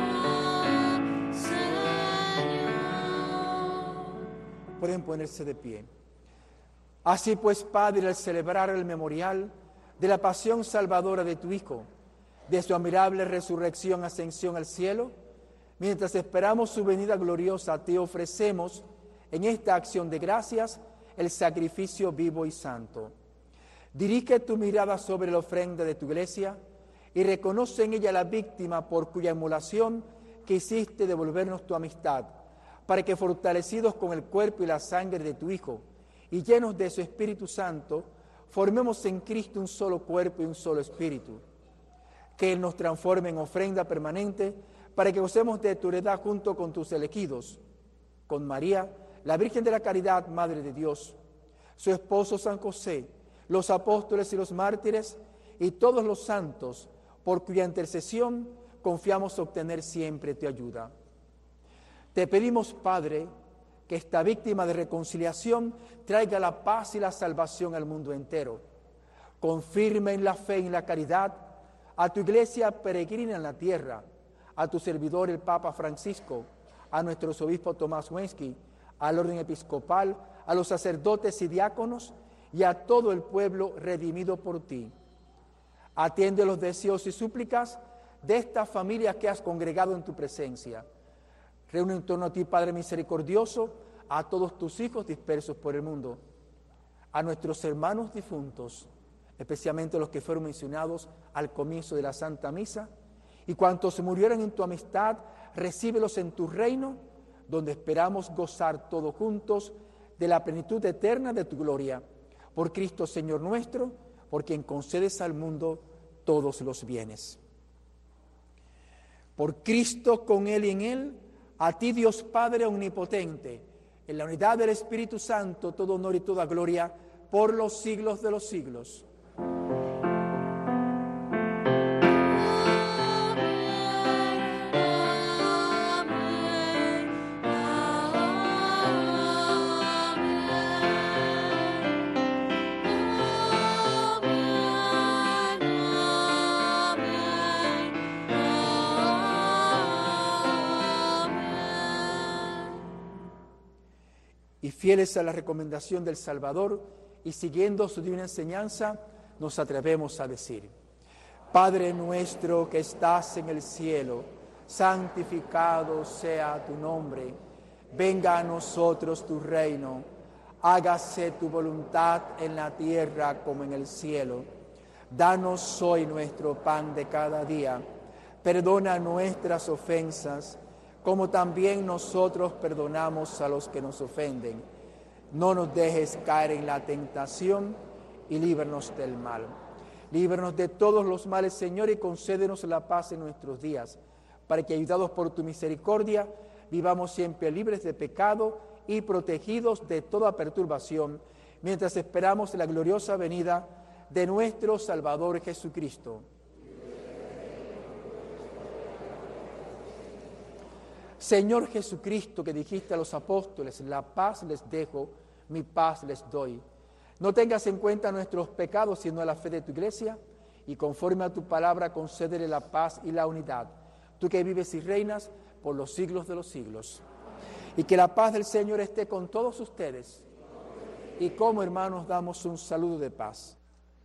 Señor. Pueden ponerse de pie. Así pues, Padre, al celebrar el memorial de la pasión salvadora de tu Hijo, de su admirable resurrección, ascensión al cielo, mientras esperamos su venida gloriosa, te ofrecemos en esta acción de gracias el sacrificio vivo y santo. Dirige tu mirada sobre la ofrenda de tu iglesia y reconoce en ella la víctima por cuya emulación quisiste devolvernos tu amistad, para que fortalecidos con el cuerpo y la sangre de tu Hijo y llenos de su Espíritu Santo, formemos en Cristo un solo cuerpo y un solo espíritu. Que Él nos transforme en ofrenda permanente para que gocemos de tu heredad junto con tus elegidos, con María, la Virgen de la Caridad, Madre de Dios, su esposo San José, los apóstoles y los mártires y todos los santos, por cuya intercesión confiamos obtener siempre tu ayuda. Te pedimos, Padre, que esta víctima de reconciliación traiga la paz y la salvación al mundo entero. Confirma en la fe y en la caridad a tu iglesia peregrina en la tierra, a tu servidor el Papa Francisco, a nuestro obispo Tomás Wensky, al orden episcopal, a los sacerdotes y diáconos y a todo el pueblo redimido por ti. Atiende los deseos y súplicas de esta familia que has congregado en tu presencia. Reúne en torno a ti, Padre misericordioso, a todos tus hijos dispersos por el mundo, a nuestros hermanos difuntos, especialmente los que fueron mencionados al comienzo de la Santa Misa, y cuantos murieron en tu amistad, recíbelos en tu reino, donde esperamos gozar todos juntos de la plenitud eterna de tu gloria. Por Cristo Señor nuestro, por quien concedes al mundo todos los bienes. Por Cristo, con Él y en Él, a ti Dios Padre omnipotente, en la unidad del Espíritu Santo, todo honor y toda gloria, por los siglos de los siglos. Y fieles a la recomendación del Salvador y siguiendo su divina enseñanza, nos atrevemos a decir: Padre nuestro que estás en el cielo, santificado sea tu nombre. Venga a nosotros tu reino. Hágase tu voluntad en la tierra como en el cielo. Danos hoy nuestro pan de cada día. Perdona nuestras ofensas, como también nosotros perdonamos a los que nos ofenden. No nos dejes caer en la tentación y líbranos del mal. Líbranos de todos los males, Señor, y concédenos la paz en nuestros días, para que, ayudados por tu misericordia, vivamos siempre libres de pecado y protegidos de toda perturbación, mientras esperamos la gloriosa venida de nuestro Salvador Jesucristo. Señor Jesucristo, que dijiste a los apóstoles: la paz les dejo, mi paz les doy. No tengas en cuenta nuestros pecados, sino la fe de tu iglesia, y conforme a tu palabra concédele la paz y la unidad, tú que vives y reinas por los siglos de los siglos. Y que la paz del Señor esté con todos ustedes. Y como hermanos damos un saludo de paz.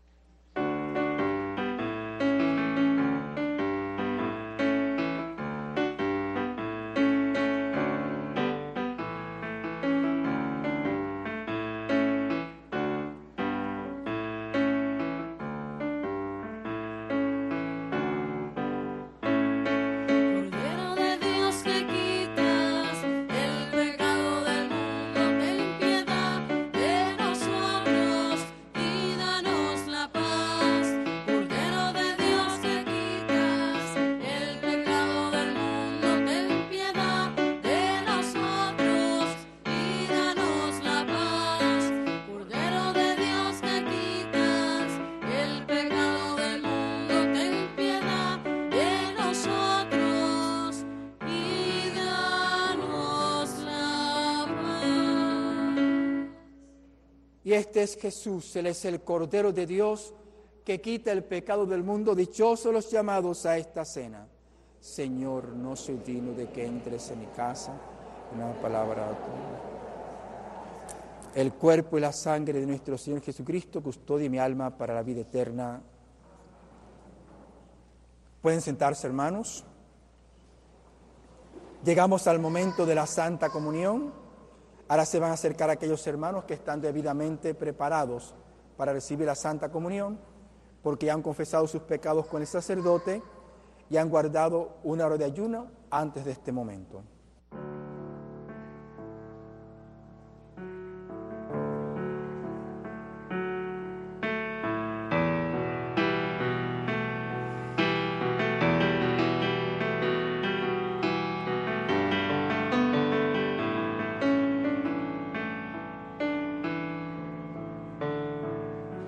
Y este es Jesús, Él es el Cordero de Dios que quita el pecado del mundo. Dichosos los llamados a esta cena. Señor, no soy digno de que entres en mi casa. Una palabra tuya. El cuerpo y la sangre de nuestro Señor Jesucristo custodie mi alma para la vida eterna. Pueden sentarse, hermanos. Llegamos al momento de la Santa Comunión. Ahora se van a acercar aquellos hermanos que están debidamente preparados para recibir la Santa Comunión, porque ya han confesado sus pecados con el sacerdote y han guardado una hora de ayuno antes de este momento.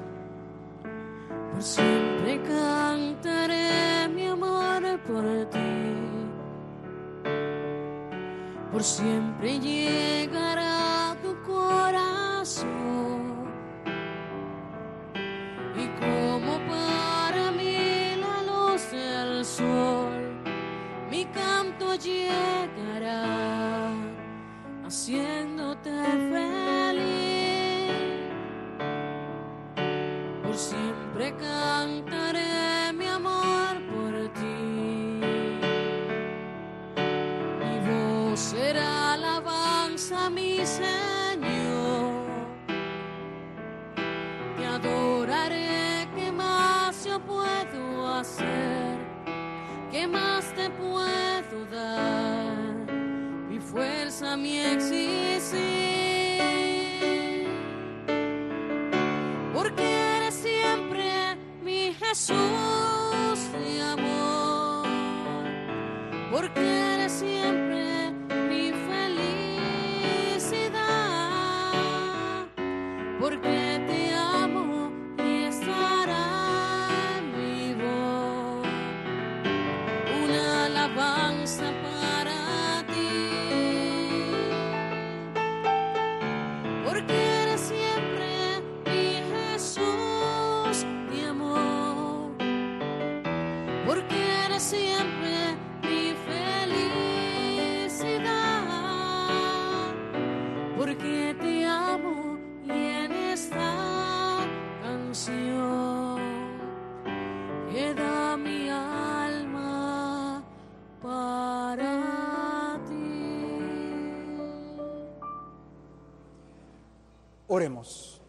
Siempre cantaré mi amor por ti. por siempre llegará a tu corazón. Y como para mí la luz del sol, mi canto llegará haciéndote feliz. Por siempre cantaré mi amor por ti. Mi voz será alabanza, mi Señor. Te adoraré, ¿qué más yo puedo hacer? ¿Qué más te puedo dar? Mi fuerza, mi existir. Porque eres siempre mi Jesús de amor. Porque eres siempre mi felicidad. Porque te amo y estará en mi voz una alabanza para ti. Porque eres siempre mi Jesús de amor. Porque eres siempre mi felicidad. Porque te amo y en esta canción queda mi alma para ti. Oremos.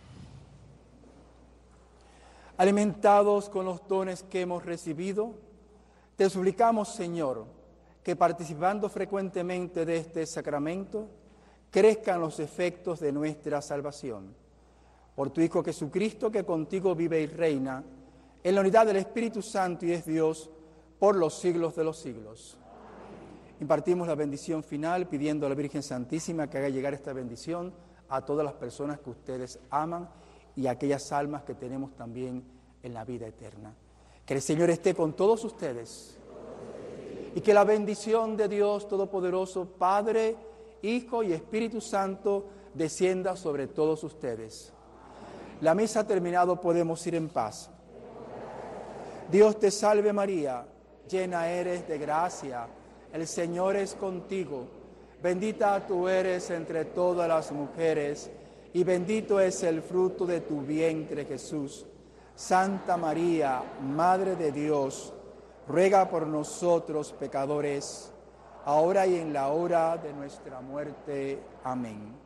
Alimentados con los dones que hemos recibido, te suplicamos, Señor, que participando frecuentemente de este sacramento, crezcan los efectos de nuestra salvación. Por tu Hijo Jesucristo, que contigo vive y reina, en la unidad del Espíritu Santo y es Dios, por los siglos de los siglos. Impartimos la bendición final pidiendo a la Virgen Santísima que haga llegar esta bendición a todas las personas que ustedes aman y a aquellas almas que tenemos también en la vida eterna. Que el Señor esté con todos ustedes y que la bendición de Dios Todopoderoso, Padre, Hijo y Espíritu Santo, descienda sobre todos ustedes. La misa ha terminado, podemos ir en paz. Dios te salve María, llena eres de gracia, el Señor es contigo. Bendita tú eres entre todas las mujeres, y bendito es el fruto de tu vientre, Jesús. Santa María, Madre de Dios, ruega por nosotros pecadores, ahora y en la hora de nuestra muerte. Amén.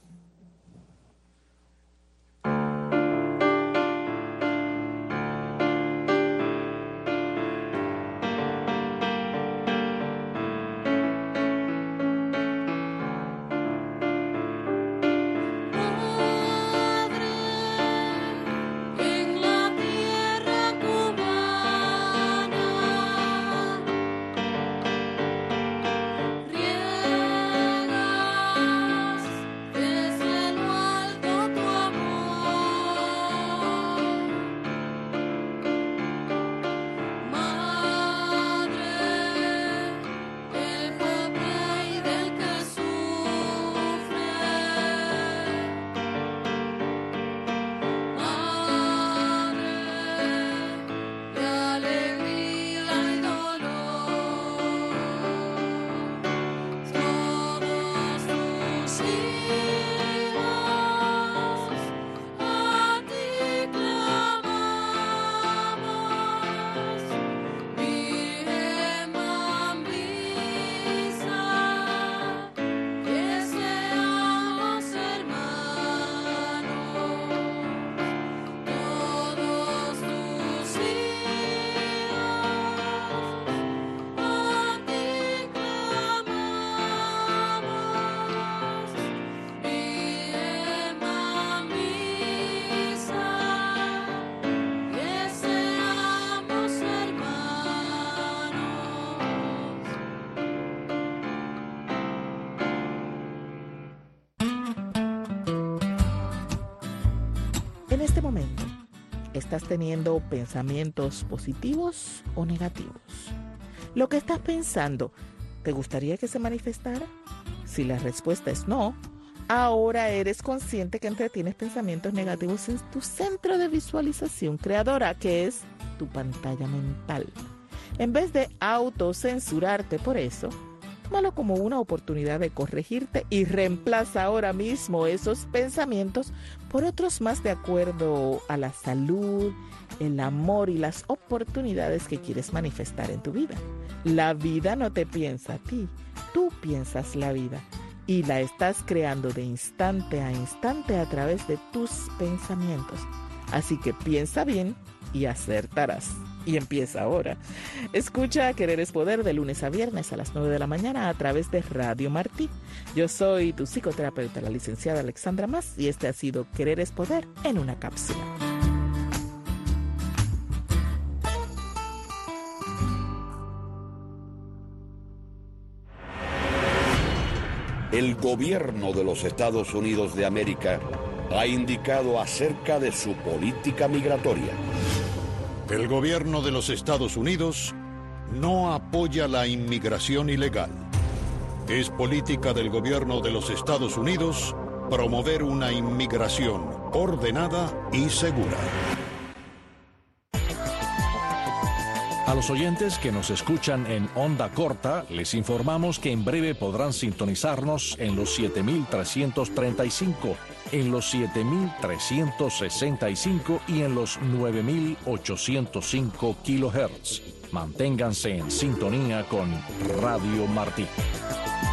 En este momento, ¿estás teniendo pensamientos positivos o negativos? Lo que estás pensando, ¿Te gustaría que se manifestara? Si la respuesta es no, ahora eres consciente que entretienes pensamientos negativos en tu centro de visualización creadora, que es tu pantalla mental. En vez de autocensurarte por eso, tómalo como una oportunidad de corregirte y reemplaza ahora mismo esos pensamientos por otros más de acuerdo a la salud, el amor y las oportunidades que quieres manifestar en tu vida. La vida no te piensa a ti, tú piensas la vida y la estás creando de instante a través de tus pensamientos. Así que piensa bien y acertarás. Y empieza ahora. Escucha Querer es Poder de lunes a viernes a las 9 de la mañana a través de Radio Martí. Yo soy tu psicoterapeuta, la licenciada Alexandra Mas, y este ha sido Querer es Poder en una cápsula. El gobierno de los Estados Unidos de América ha indicado acerca de su política migratoria. El gobierno de los Estados Unidos no apoya la inmigración ilegal. Es política del gobierno de los Estados Unidos promover una inmigración ordenada y segura. A los oyentes que nos escuchan en onda corta, les informamos que en breve podrán sintonizarnos en los 7.335, en los 7.365 y en los 9.805 kilohertz. Manténganse en sintonía con Radio Martí.